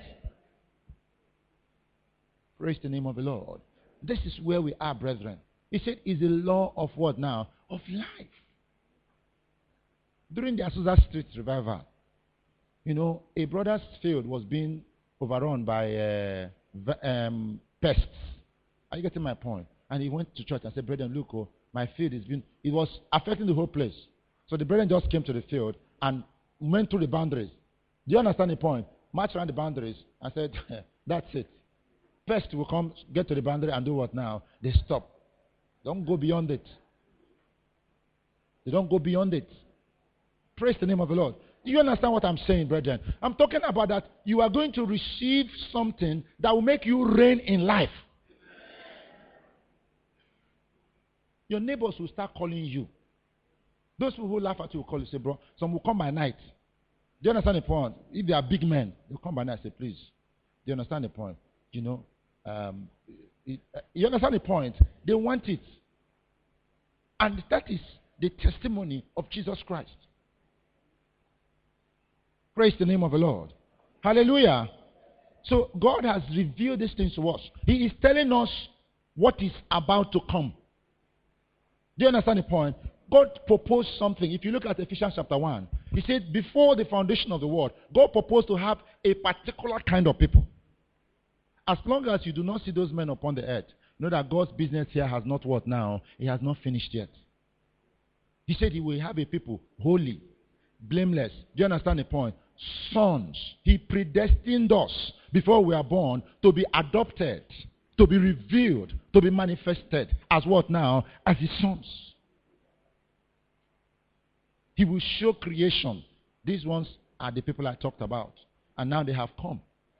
Praise the name of the Lord. This is where we are, brethren. He said, is the law of what now? Of life. During the Azusa Street revival, a brother's field was being overrun by pests. Are you getting my point? And he went to church and said, brethren, look, my field it was affecting the whole place. So the brethren just came to the field and went through the boundaries. Do you understand the point? Marched around the boundaries and said, that's it. Pests will come, get to the boundary and do what now? They stop. Don't go beyond it. They don't go beyond it. Praise the name of the Lord. Do you understand what I'm saying, brethren? I'm talking about that you are going to receive something that will make you reign in life. Your neighbors will start calling you. Those people who laugh at you will call you, say, bro, some will come by night. Do you understand the point? If they are big men, they'll come by night and say, please. Do you understand the point? You understand the point? They want it. And that is the testimony of Jesus Christ. Praise the name of the Lord. Hallelujah. So God has revealed these things to us. He is telling us what is about to come. Do you understand the point? God proposed something. If you look at Ephesians chapter 1, he said before the foundation of the world, God proposed to have a particular kind of people. As long as you do not see those men upon the earth, know that God's business here has not what now? It has not finished yet. He said he will have a people holy, blameless. Do you understand the point? Sons. He predestined us before we are born to be adopted, to be revealed, to be manifested as what now? As his sons. He will show creation. These ones are the people I talked about. And now they have come.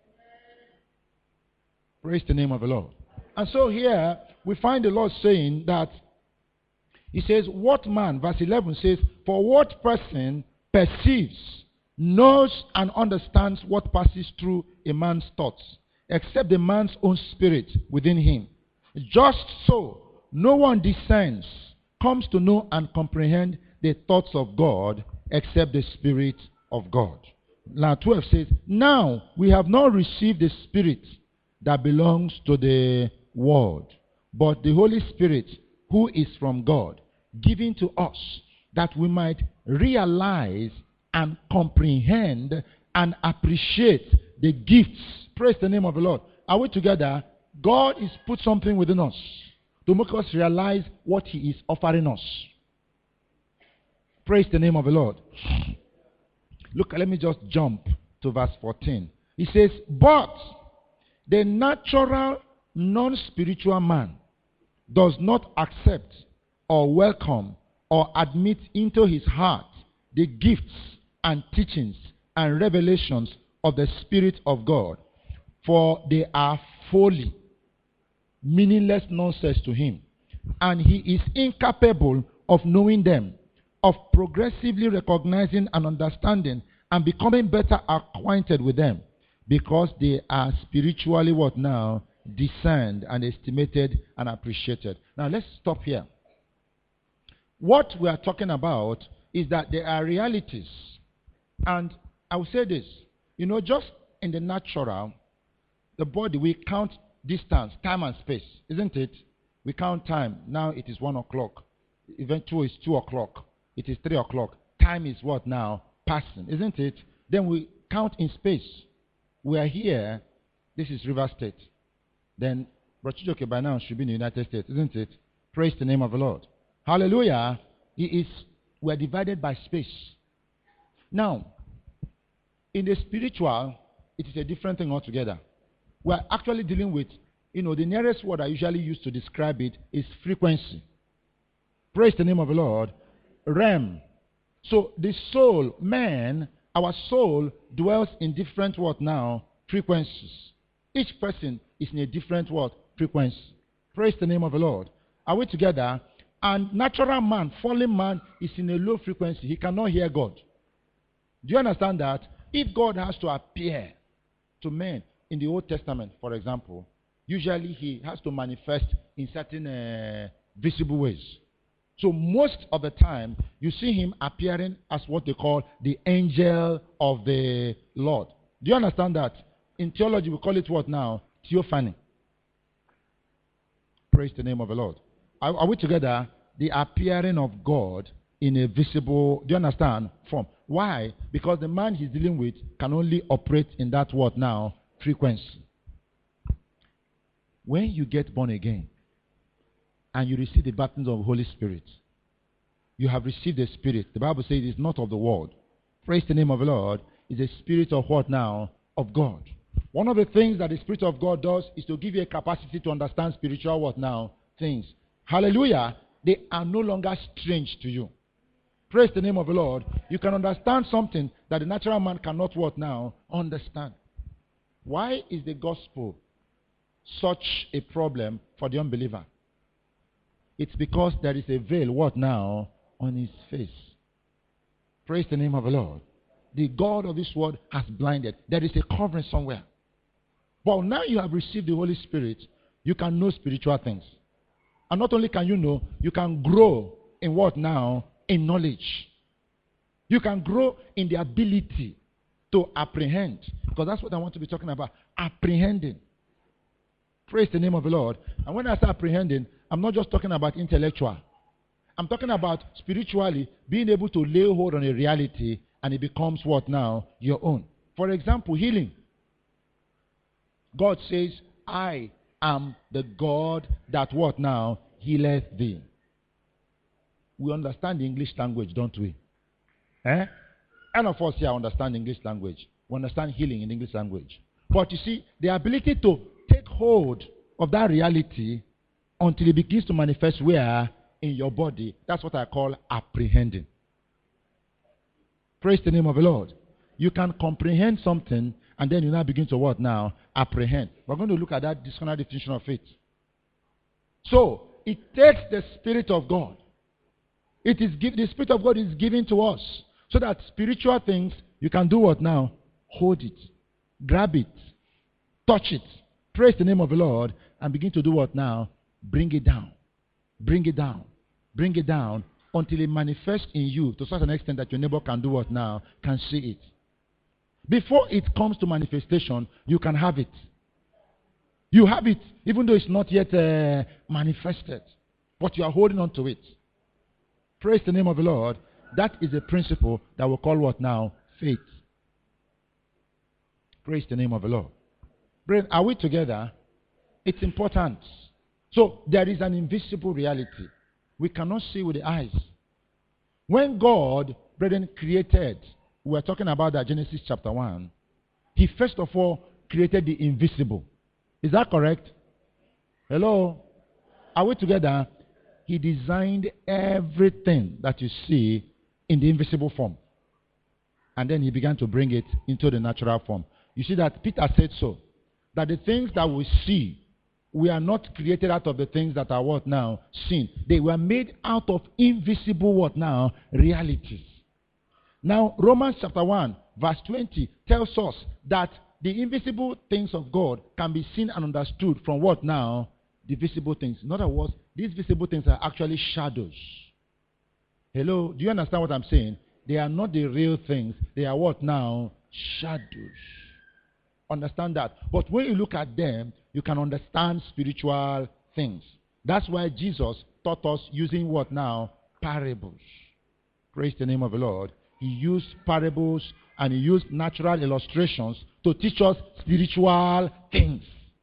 Praise the name of the Lord. And so here we find the Lord saying that he says, what man, verse 11 says, for what person perceives, knows and understands what passes through a man's thoughts, except the man's own spirit within him. Just so, no one discerns, comes to know and comprehend the thoughts of God, except the Spirit of God. Now 12 says, now we have not received the Spirit that belongs to the world, but the Holy Spirit who is from God, given to us that we might realize and comprehend and appreciate the gifts. Praise the name of the Lord. Are we together? God has put something within us to make us realize what he is offering us. Praise the name of the Lord. Look, let me just jump to verse 14. He says, but the natural, non-spiritual man does not accept or welcome or admit into his heart the gifts and teachings and revelations of the Spirit of God, for they are folly, meaningless nonsense to him, and he is incapable of knowing them, of progressively recognizing and understanding and becoming better acquainted with them, because they are spiritually what now? Discerned and estimated and appreciated. Now let's stop here. What we are talking about is that there are realities. And I will say this, just in the natural, the body, we count distance, time and space, isn't it? We count time. Now it is 1 o'clock. Event 2 is 2 o'clock. It is 3 o'clock. Time is what now? Passing, isn't it? Then we count in space. We are here. This is River State. Then Brachijoke by now should be in the United States, isn't it? Praise the name of the Lord. Hallelujah. We are divided by space. Now, in the spiritual, it is a different thing altogether. We are actually dealing with, the nearest word I usually use to describe it is frequency. Praise the name of the Lord. Realm. So the soul, man, our soul dwells in different what now? Frequencies. Each person is in a different what? Frequency. Praise the name of the Lord. Are we together? And natural man, fallen man, is in a low frequency. He cannot hear God. Do you understand that? If God has to appear to men in the Old Testament, for example, usually he has to manifest in certain visible ways. So most of the time, you see him appearing as what they call the angel of the Lord. Do you understand that? In theology, we call it what now? Theophany. Praise the name of the Lord. Are we together? The appearing of God in a visible, do you understand, form. Why? Because the man he's dealing with can only operate in that what now? Frequency. When you get born again and you receive the baptism of the Holy Spirit, you have received the Spirit. The Bible says it's not of the world. Praise the name of the Lord. It's a spirit of what now? Of God. One of the things that the Spirit of God does is to give you a capacity to understand spiritual what now? Things. Hallelujah. They are no longer strange to you. Praise the name of the Lord. You can understand something that the natural man cannot what now? Understand. Why is the gospel such a problem for the unbeliever? It's because there is a veil, what now? On his face. Praise the name of the Lord. The God of this world has blinded. There is a covering somewhere. But now you have received the Holy Spirit, you can know spiritual things. And not only can you know, you can grow in what now? In knowledge. You can grow in the ability to apprehend. Because that's what I want to be talking about. Apprehending. Praise the name of the Lord. And when I say apprehending, I'm not just talking about intellectual. I'm talking about spiritually being able to lay hold on a reality and it becomes what now? Your own. For example, healing. God says, I am the God that what now? Healeth thee. We understand the English language, don't we? And of us here understand English language. We understand healing in English language. But you see, the ability to take hold of that reality until it begins to manifest where? In your body. That's what I call apprehending. Praise the name of the Lord. You can comprehend something and then you now begin to what now? Apprehend. We're going to look at that dictionary definition of faith. So, it takes the Spirit of God. The Spirit of God is given to us so that spiritual things, you can do what now? Hold it. Grab it. Touch it. Praise the name of the Lord and begin to do what now? Bring it down. Bring it down. Bring it down until it manifests in you to such an extent that your neighbor can do what now? Can see it. Before it comes to manifestation, you can have it. You have it even though it's not yet manifested. But you are holding on to it. Praise the name of the Lord. That is a principle that we call what now? Faith. Praise the name of the Lord. Brethren, are we together? It's important. So, there is an invisible reality. We cannot see with the eyes. When God, brethren, created, we are talking about that Genesis chapter 1, He first of all created the invisible. Is that correct? Hello? Are we together? He designed everything that you see in the invisible form. And then He began to bring it into the natural form. You see that Peter said so. That the things that we see, we are not created out of the things that are what now? Seen. They were made out of invisible what now? Realities. Now, Romans chapter 1, verse 20 tells us that the invisible things of God can be seen and understood from what now? The visible things. In other words, these visible things are actually shadows. Hello? Do you understand what I'm saying? They are not the real things. They are what now? Shadows. Understand that. But when you look at them, you can understand spiritual things. That's why Jesus taught us using what now? Parables. Praise the name of the Lord. He used parables and He used natural illustrations to teach us spiritual things.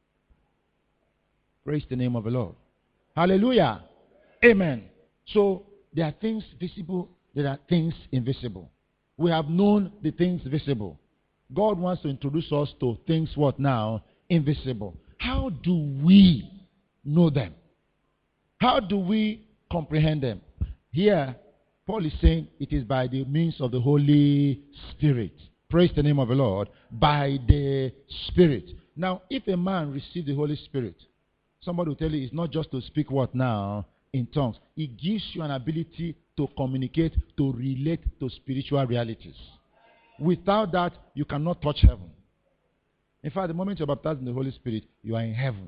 Praise the name of the Lord. Hallelujah. Amen. So, there are things visible, there are things invisible. We have known the things visible. God wants to introduce us to things what now? Invisible. How do we know them? How do we comprehend them? Here, Paul is saying it is by the means of the Holy Spirit. Praise the name of the Lord. By the Spirit. Now, if a man receives the Holy Spirit, somebody will tell you it's not just to speak what now? in tongues. It gives you an ability to communicate, to relate to spiritual realities. Without that, you cannot touch heaven. In fact, the moment you're baptized in the Holy Spirit, you are in heaven.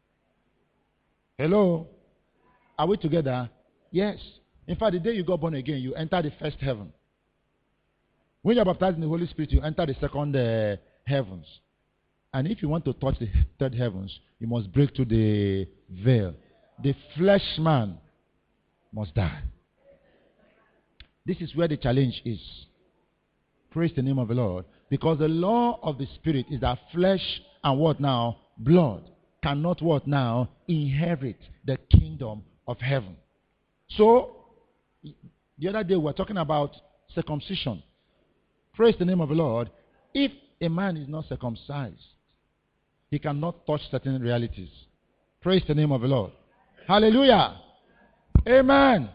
Hello? Are we together? Yes. In fact, the day you got born again, you enter the first heaven. When you're baptized in the Holy Spirit, you enter the second heavens. And if you want to touch the third heavens, you must break through the veil. The flesh man must die. This is where the challenge is. Praise the name of the Lord. Because the law of the Spirit is that flesh and what now? Blood cannot what now? Inherit the kingdom of heaven. So, the other day we were talking about circumcision. Praise the name of the Lord. If a man is not circumcised, he cannot touch certain realities. Praise the name of the Lord. Hallelujah. Amen.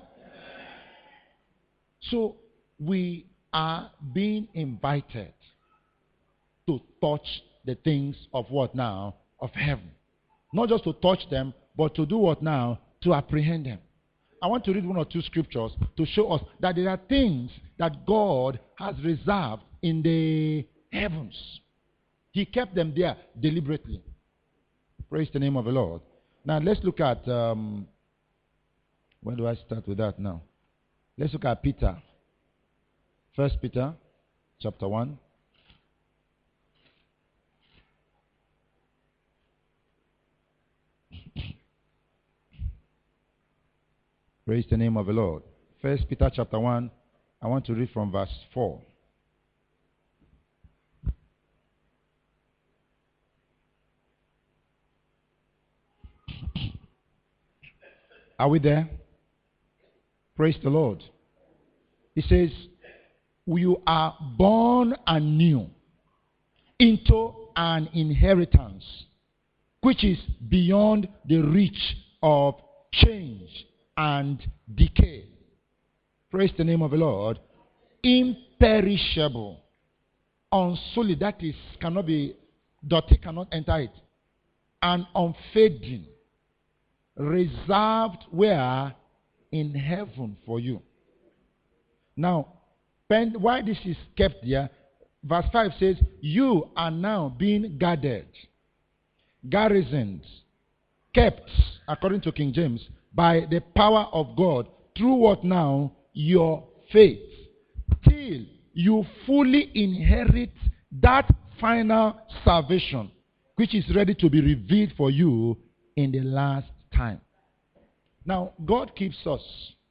So, we are being invited to touch the things of what now? Of heaven. Not just to touch them, but to do what now? To apprehend them. I want to read one or two scriptures to show us that there are things that God has reserved in the heavens. He kept them there deliberately. Praise the name of the Lord. Now let's look at, where do I start with that now? Let's look at Peter. 1 Peter chapter 1. Praise the name of the Lord. 1 Peter chapter 1. I want to read from verse 4. Are we there? Praise the Lord. He says, you are born anew into an inheritance which is beyond the reach of change and decay. Praise the name of the Lord. Imperishable, unsullied, that is, cannot be, dirty cannot enter it, and unfading, reserved where? In heaven for you. Now, why this is kept there, verse 5 says, you are now being guarded, garrisoned, kept, according to King James, by the power of God, through what now? Your faith, till you fully inherit that final salvation, which is ready to be revealed for you in the last time. Now, God keeps us.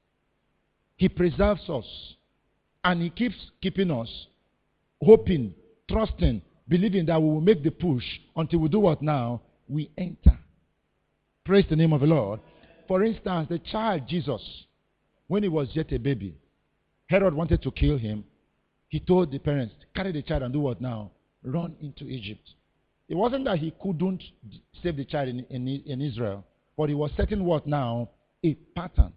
He preserves us. And He keeps keeping us, hoping, trusting, believing that we will make the push until we do what now? We enter. Praise the name of the Lord. For instance, the child Jesus, when he was yet a baby, Herod wanted to kill him. He told the parents, carry the child and do what now? Run into Egypt. It wasn't that he couldn't save the child in Israel, but he was setting what now? A pattern.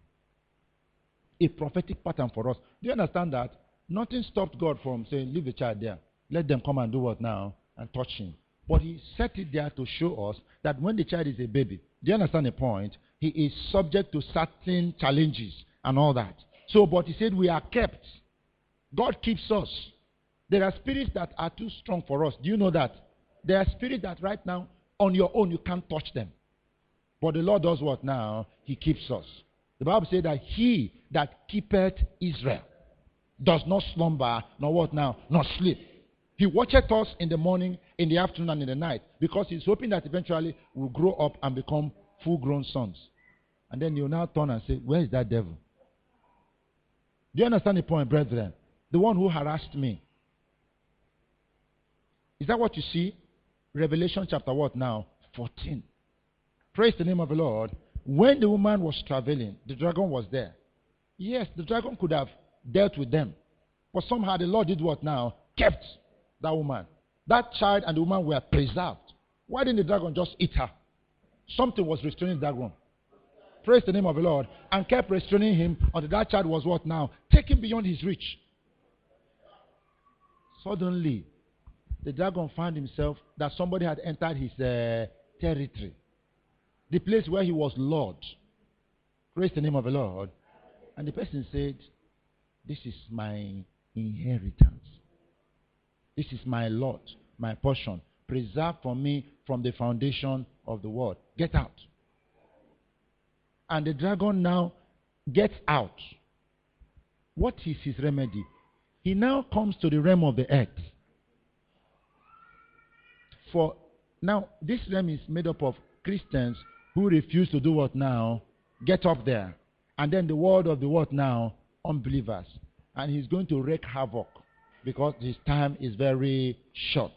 A prophetic pattern for us. Do you understand that? Nothing stopped God from saying, leave the child there. Let them come and do what now? And touch him. But He set it there to show us that when the child is a baby, do you understand the point? He is subject to certain challenges and all that. So, but He said we are kept. God keeps us. There are spirits that are too strong for us. Do you know that? There are spirits that right now, on your own, you can't touch them. But the Lord does what now? He keeps us. The Bible says that He that keepeth Israel does not slumber, nor what now? Nor sleep. He watcheth us in the morning, in the afternoon, and in the night, because He's hoping that eventually we'll grow up and become full-grown sons. And then you'll now turn and say, where is that devil? Do you understand the point, brethren? The one who harassed me. Is that what you see? Revelation chapter what now? 14. Praise the name of the Lord. When the woman was traveling, the dragon was there. Yes, the dragon could have dealt with them. But somehow the Lord did what now? Kept that woman. That child and the woman were preserved. Why didn't the dragon just eat her? Something was restraining the dragon. Praise the name of the Lord. And kept restraining him until that child was what now? Taken beyond his reach. Suddenly, the dragon found himself that somebody had entered his territory. The place where he was Lord. Praise the name of the Lord. And the person said, this is my inheritance. This is my lot, my portion. Preserved for me from the foundation of the world. Get out. And the dragon now gets out. What is his remedy? He now comes to the realm of the earth. For now, this realm is made up of Christians who refuse to do what now? Get up there. And then the world of the world now, unbelievers. And he's going to wreak havoc because his time is very short.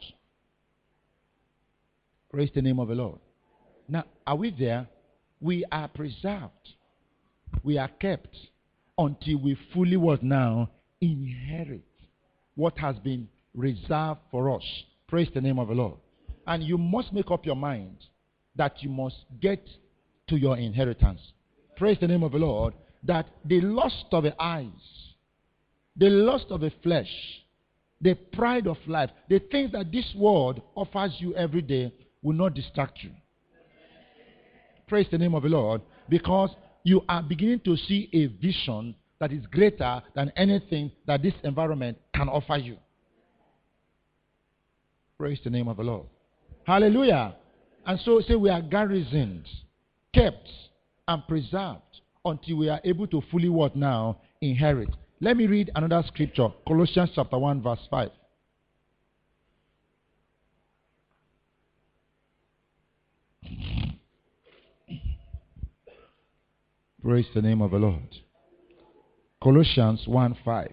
Praise the name of the Lord. Now, are we there? We are preserved. We are kept until we fully what now? Inherit what has been reserved for us. Praise the name of the Lord. And you must make up your mind that you must get to your inheritance. Praise the name of the Lord. That the lust of the eyes, the lust of the flesh, the pride of life, the things that this world offers you every day will not distract you. Praise the name of the Lord. Because you are beginning to see a vision that is greater than anything that this environment can offer you. Praise the name of the Lord. Hallelujah. And so say we are garrisoned, kept, and preserved until we are able to fully what now? Inherit. Let me read another scripture. Colossians chapter 1 verse 5. Praise the name of the Lord. Colossians 1:5.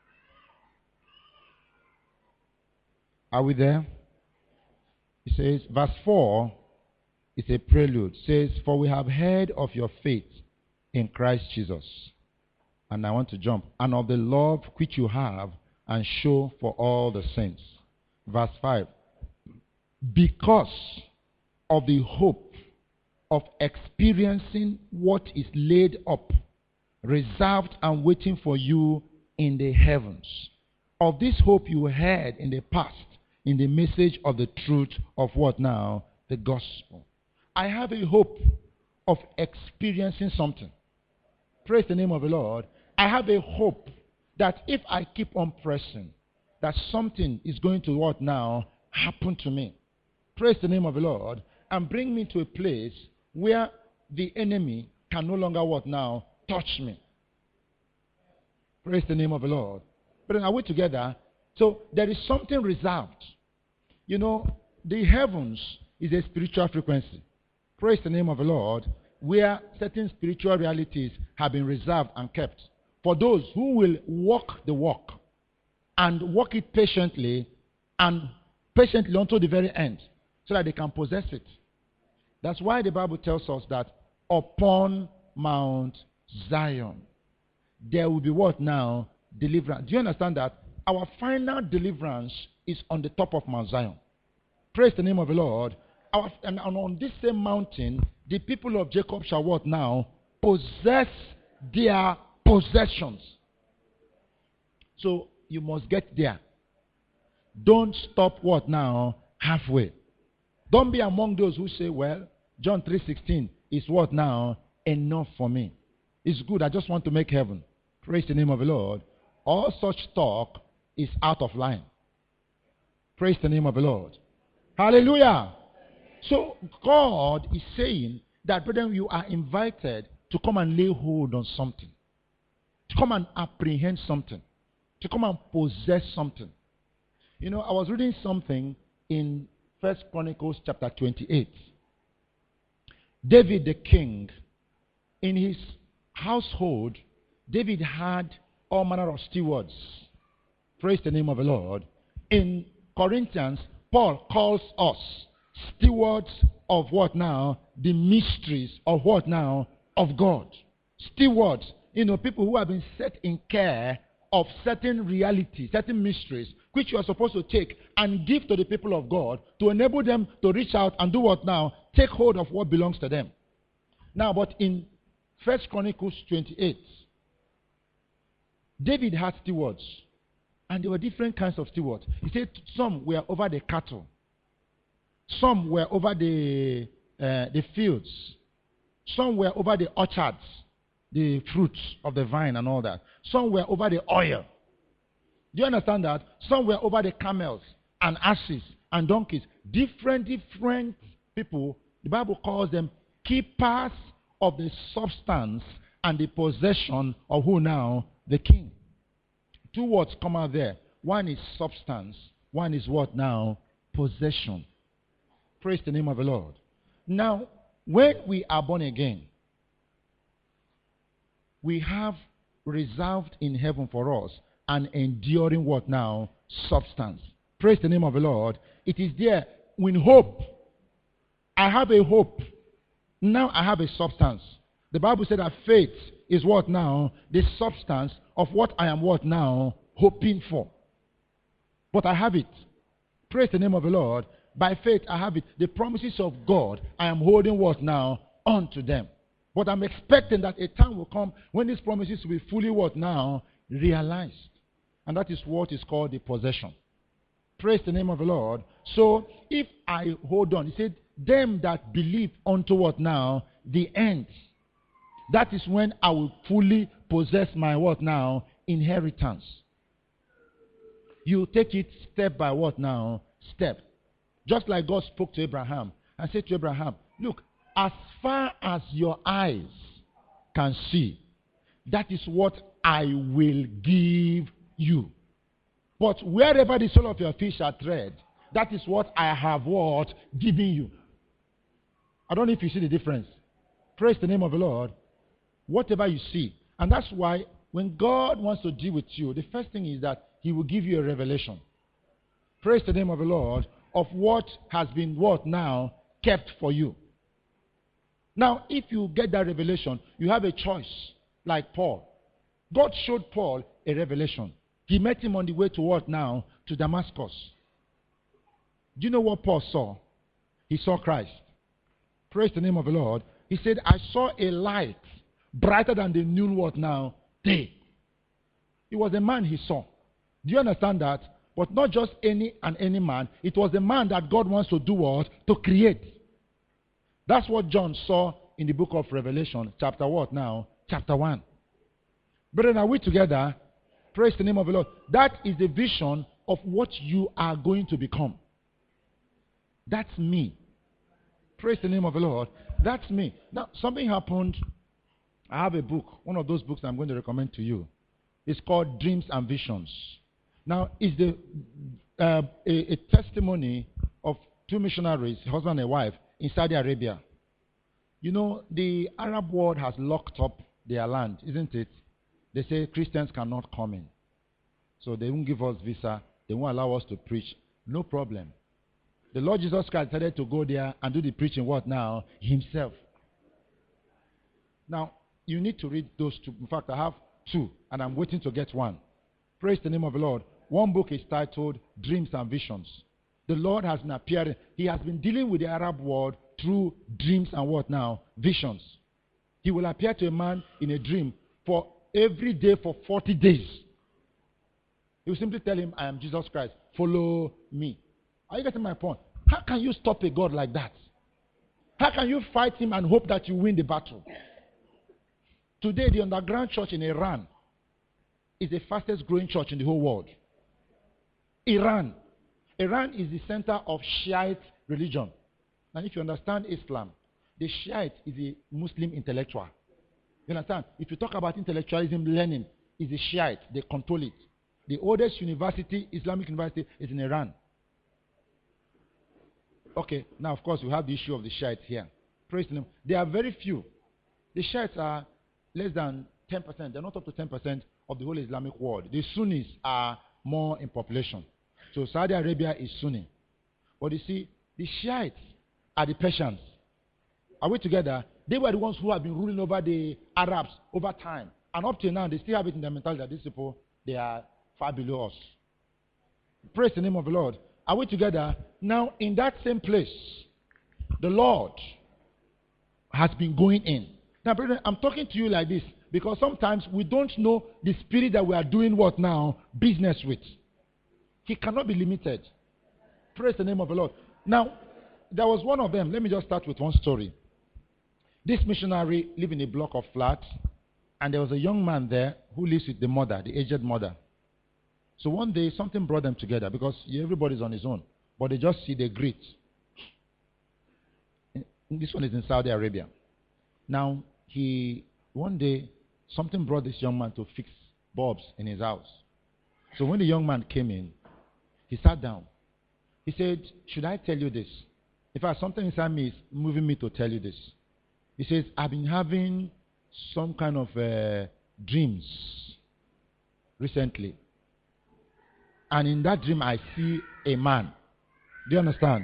Are we there? It says, verse 4 is a prelude. It says, for we have heard of your faith in Christ Jesus. And I want to jump. And of the love which you have and show for all the saints. Verse 5. Because of the hope of experiencing what is laid up, reserved and waiting for you in the heavens. Of this hope you heard in the past, in the message of the truth of what now? The gospel. I have a hope of experiencing something. Praise the name of the Lord. I have a hope that if I keep on pressing, that something is going to what now? Happen to me. Praise the name of the Lord. And bring me to a place where the enemy can no longer what now? Touch me. Praise the name of the Lord. But then are we together? So there is something reserved. You know, the heavens is a spiritual frequency. Praise the name of the Lord. Where certain spiritual realities have been reserved and kept. For those who will walk the walk and walk it patiently and patiently until the very end so that they can possess it. That's why the Bible tells us that upon Mount Zion, there will be what now? Deliverance. Do you understand that? Our final deliverance is on the top of Mount Zion. Praise the name of the Lord. And on this same mountain, the people of Jacob shall what now? Possess their possessions. So you must get there. Don't stop what now? Halfway. Don't be among those who say, well, John 3:16 is what now? Enough for me. It's good. I just want to make heaven. Praise the name of the Lord. All such talk is out of line. Praise the name of the Lord. Hallelujah. So God is saying that, brethren, you are invited to come and lay hold on something. To come and apprehend something. To come and possess something. You know, I was reading something in 1 Chronicles chapter 28. David the king, in his household, David had all manner of stewards. Praise the name of the Lord. In Corinthians, Paul calls us stewards of what now? The mysteries of what now? Of God. Stewards, you know, people who have been set in care of certain realities, certain mysteries, which you are supposed to take and give to the people of God to enable them to reach out and do what now? Take hold of what belongs to them. Now, but in 1 Chronicles 28, David had stewards. And there were different kinds of stewards. He said some were over the cattle. Some were over the fields. Some were over the orchards. the fruits of the vine and all that. Some were over the oil. Do you understand that? Some were over the camels and asses and donkeys. Different people. The Bible calls them keepers of the substance and the possession of who now? The king. Two words come out there. One is substance. One is what now? Possession. Praise the name of the Lord. Now, when we are born again, we have reserved in heaven for us an enduring what now? Substance. Praise the name of the Lord. It is there with hope. I have a hope. Now I have a substance. The Bible said that faith is what now? The substance of what I am what now? Hoping for. But I have it. Praise the name of the Lord. By faith I have it. The promises of God, I am holding what now? On to them. But I'm expecting that a time will come when these promises will be fully what now? Realized. And that is what is called the possession. Praise the name of the Lord. So, if I hold on, he said, them that believe unto what now? The end. That is when I will fully possess my what now? Inheritance. You take it step by what now? Step. Just like God spoke to Abraham and said to Abraham, look, as far as your eyes can see, that is what I will give you. But wherever the sole of your feet shall tread, that is what I have what? Given you. I don't know if you see the difference. Praise the name of the Lord. Whatever you see. And that's why when God wants to deal with you, the first thing is that he will give you a revelation. Praise the name of the Lord. Of what has been what now? Kept for you. Now, if you get that revelation, you have a choice. Like Paul. God showed Paul a revelation. He met him on the way to what now? To Damascus. Do you know what Paul saw? He saw Christ. Praise the name of the Lord. He said, I saw a light brighter than the noon what now? Day. It was a man he saw. Do you understand that? But not just any man. It was the man that God wants to do what? To create. That's what John saw in the book of Revelation. Chapter what now? Chapter 1. Brethren, are we together? Praise the name of the Lord. That is the vision of what you are going to become. That's me. Praise the name of the Lord. That's me. Now, something happened. I have a book. One of those books I'm going to recommend to you. It's called Dreams and Visions. Now, it's a testimony of two missionaries, husband and wife, in Saudi Arabia. You know, the Arab world has locked up their land, isn't it? They say Christians cannot come in. So they won't give us visa. They won't allow us to preach. No problem. The Lord Jesus Christ decided to go there and do the preaching what now? Himself. Now, you need to read those two. In fact, I have two, and I'm waiting to get one. Praise the name of the Lord. One book is titled Dreams and Visions. The Lord has been appearing. He has been dealing with the Arab world through dreams and what now? Visions. He will appear to a man in a dream for every day for 40 days. He will simply tell him, I am Jesus Christ. Follow me. Are you getting my point? How can you stop a God like that? How can you fight him and hope that you win the battle? Today, the underground church in Iran is the fastest growing church in the whole world. Iran. Iran is the center of Shiite religion. And if you understand Islam, the Shiite is a Muslim intellectual. You understand? If you talk about intellectualism, Lenin is a Shiite. They control it. The oldest university, Islamic university, is in Iran. Okay, now of course we have the issue of the Shiites here. Praise the name. They are very few. The Shiites are less than 10%. They're not up to 10% of the whole Islamic world. The Sunnis are more in population. So Saudi Arabia is Sunni. But you see, the Shiites are the Persians. Are we together? They were the ones who have been ruling over the Arabs over time. And up till now, they still have it in their mentality that these people, they are far below us. Praise the name of the Lord. Are we together? Now, in that same place, the Lord has been going in. Now, brethren, I'm talking to you like this because sometimes we don't know the spirit that we are doing what now? Business with. He cannot be limited. Praise the name of the Lord. Now, there was one of them. Let me just start with one story. This missionary lived in a block of flats. And there was a young man there who lives with the mother, the aged mother. So one day, something brought them together because everybody's on his own. But they just see, they greet. This one is in Saudi Arabia. Now, one day, something brought this young man to fix bulbs in his house. So when the young man came in, he sat down. He said, should I tell you this? In fact, something inside me is moving me to tell you this. He says, I've been having some kind of dreams recently. And in that dream, I see a man. Do you understand?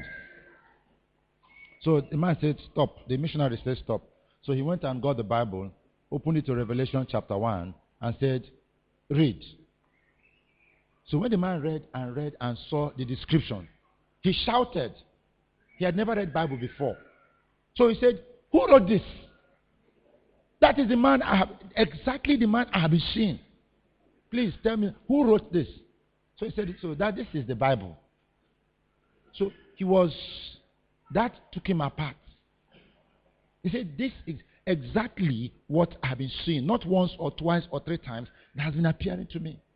So the man said, stop. The missionary said, stop. So he went and got the Bible, opened it to Revelation chapter 1, and said, read. So when the man read and saw the description, he shouted. He had never read Bible before. So he said, who wrote this? That is the man exactly the man I have been seeing. Please tell me, who wrote this? So he said, this is the Bible. So that took him apart. He said, this is exactly what I have been seeing. Not once or twice or three times. That has been appearing to me.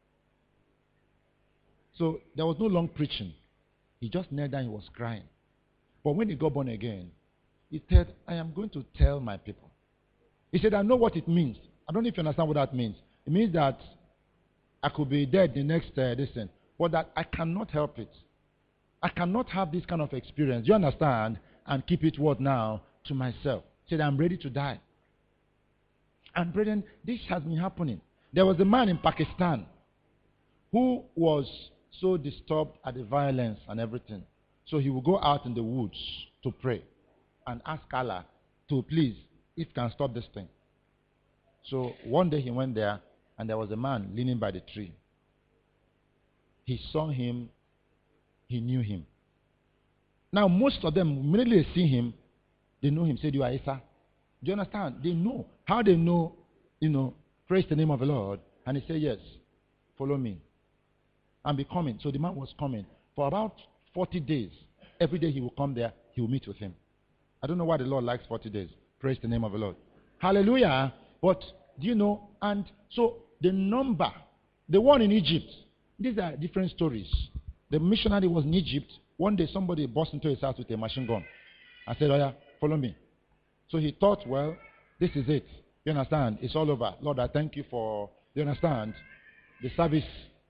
So there was no long preaching. He just knelt down, he was crying. But when he got born again, he said, I am going to tell my people. He said, I know what it means. I don't know if you understand what that means. It means that I could be dead the next distance, but that I cannot help it. I cannot have this kind of experience. You understand? And keep it what now? To myself. He said, I'm ready to die. And brethren, this has been happening. There was a man in Pakistan who was so disturbed at the violence and everything. So he would go out in the woods to pray and ask Allah to please, if he can stop this thing. So one day he went there and there was a man leaning by the tree. He saw him, he knew him. Now most of them, immediately they see him, they know him, said, you are Isa. Do you understand? They know. How they know, praise the name of the Lord. And he said, yes, follow me. And be coming. So the man was coming. For about 40 days, every day he will come there, he will meet with him. I don't know why the Lord likes 40 days. Praise the name of the Lord. Hallelujah. But, do you know, and so the number, the one in Egypt, these are different stories. The missionary was in Egypt. One day somebody burst into his house with a machine gun. I said, oh yeah, follow me. So he thought, well, this is it. You understand? It's all over. Lord, I thank you for, you understand, the service.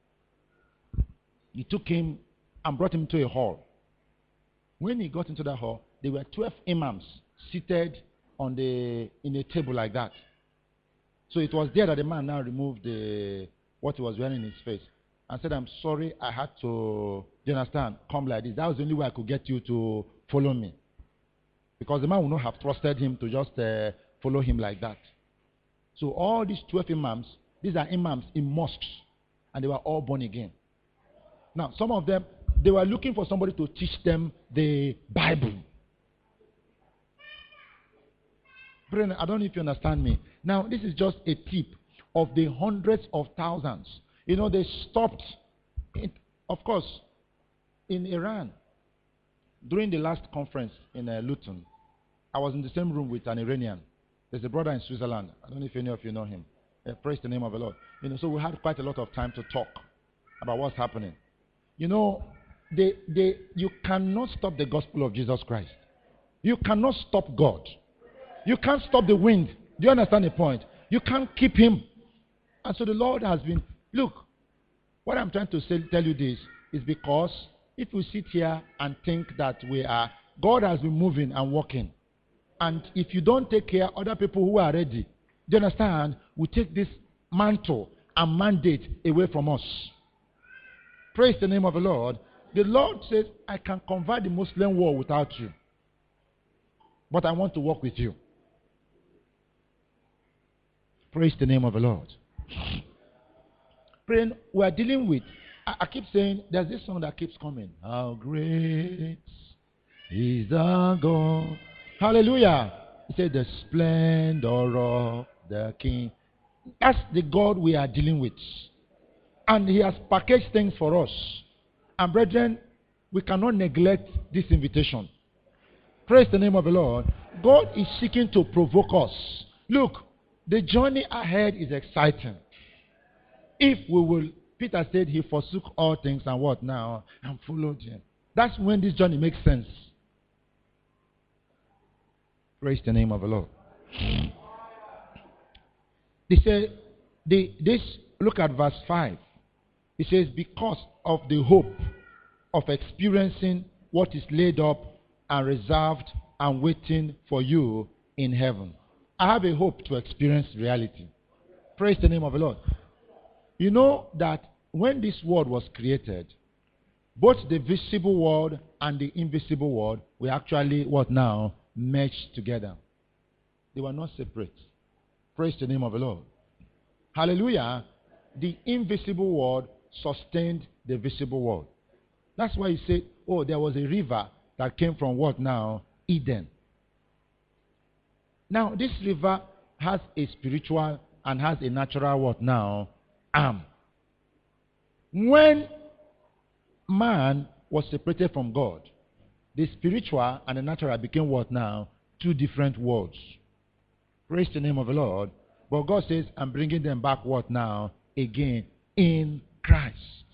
He took him and brought him to a hall. When he got into that hall, there were 12 imams seated in a table like that. So it was there that the man now removed what he was wearing in his face and said, I'm sorry, I had to, you understand, come like this. That was the only way I could get you to follow me. Because the man would not have trusted him to just follow him like that. So all these 12 imams, these are imams in mosques, and they were all born again. Now, some of them, they were looking for somebody to teach them the Bible. Brethren, I don't know if you understand me. Now, this is just a tip of the hundreds of thousands. They stopped, of course, in Iran. During the last conference in Luton, I was in the same room with an Iranian. There's a brother in Switzerland. I don't know if any of you know him. Praise the name of the Lord. So we had quite a lot of time to talk about what's happening. You cannot stop the gospel of Jesus Christ. You cannot stop God. You can't stop the wind. Do you understand the point? You can't keep him. And so the Lord has been, look, what I'm trying to tell you this is because if we sit here and think that God has been moving and working. And if you don't take care, other people who are ready, do you understand, will take this mantle and mandate away from us. Praise the name of the Lord. The Lord says, I can convert the Muslim war without you. But I want to work with you. Praise the name of the Lord. Praying, we are dealing with, I keep saying, there's this song that keeps coming. How great is our God. Hallelujah. He said, the splendor of the King. That's the God we are dealing with. And he has packaged things for us. And brethren, we cannot neglect this invitation. Praise the name of the Lord. God is seeking to provoke us. Look, the journey ahead is exciting. If we will, Peter said he forsook all things and what now? And followed him. That's when this journey makes sense. Praise the name of the Lord. They say, look at verse 5. It says, because of the hope of experiencing what is laid up and reserved and waiting for you in heaven. I have a hope to experience reality. Praise the name of the Lord. You know that when this world was created, both the visible world and the invisible world were actually what now? Merged together. They were not separate. Praise the name of the Lord. Hallelujah. The invisible world sustained the visible world. That's why he said, oh, there was a river that came from what now? Eden. Now, this river has a spiritual and has a natural what now? Arm. When man was separated from God, the spiritual and the natural became what now? Two different worlds. Praise the name of the Lord. But God says, I'm bringing them back what now? Again, in Christ.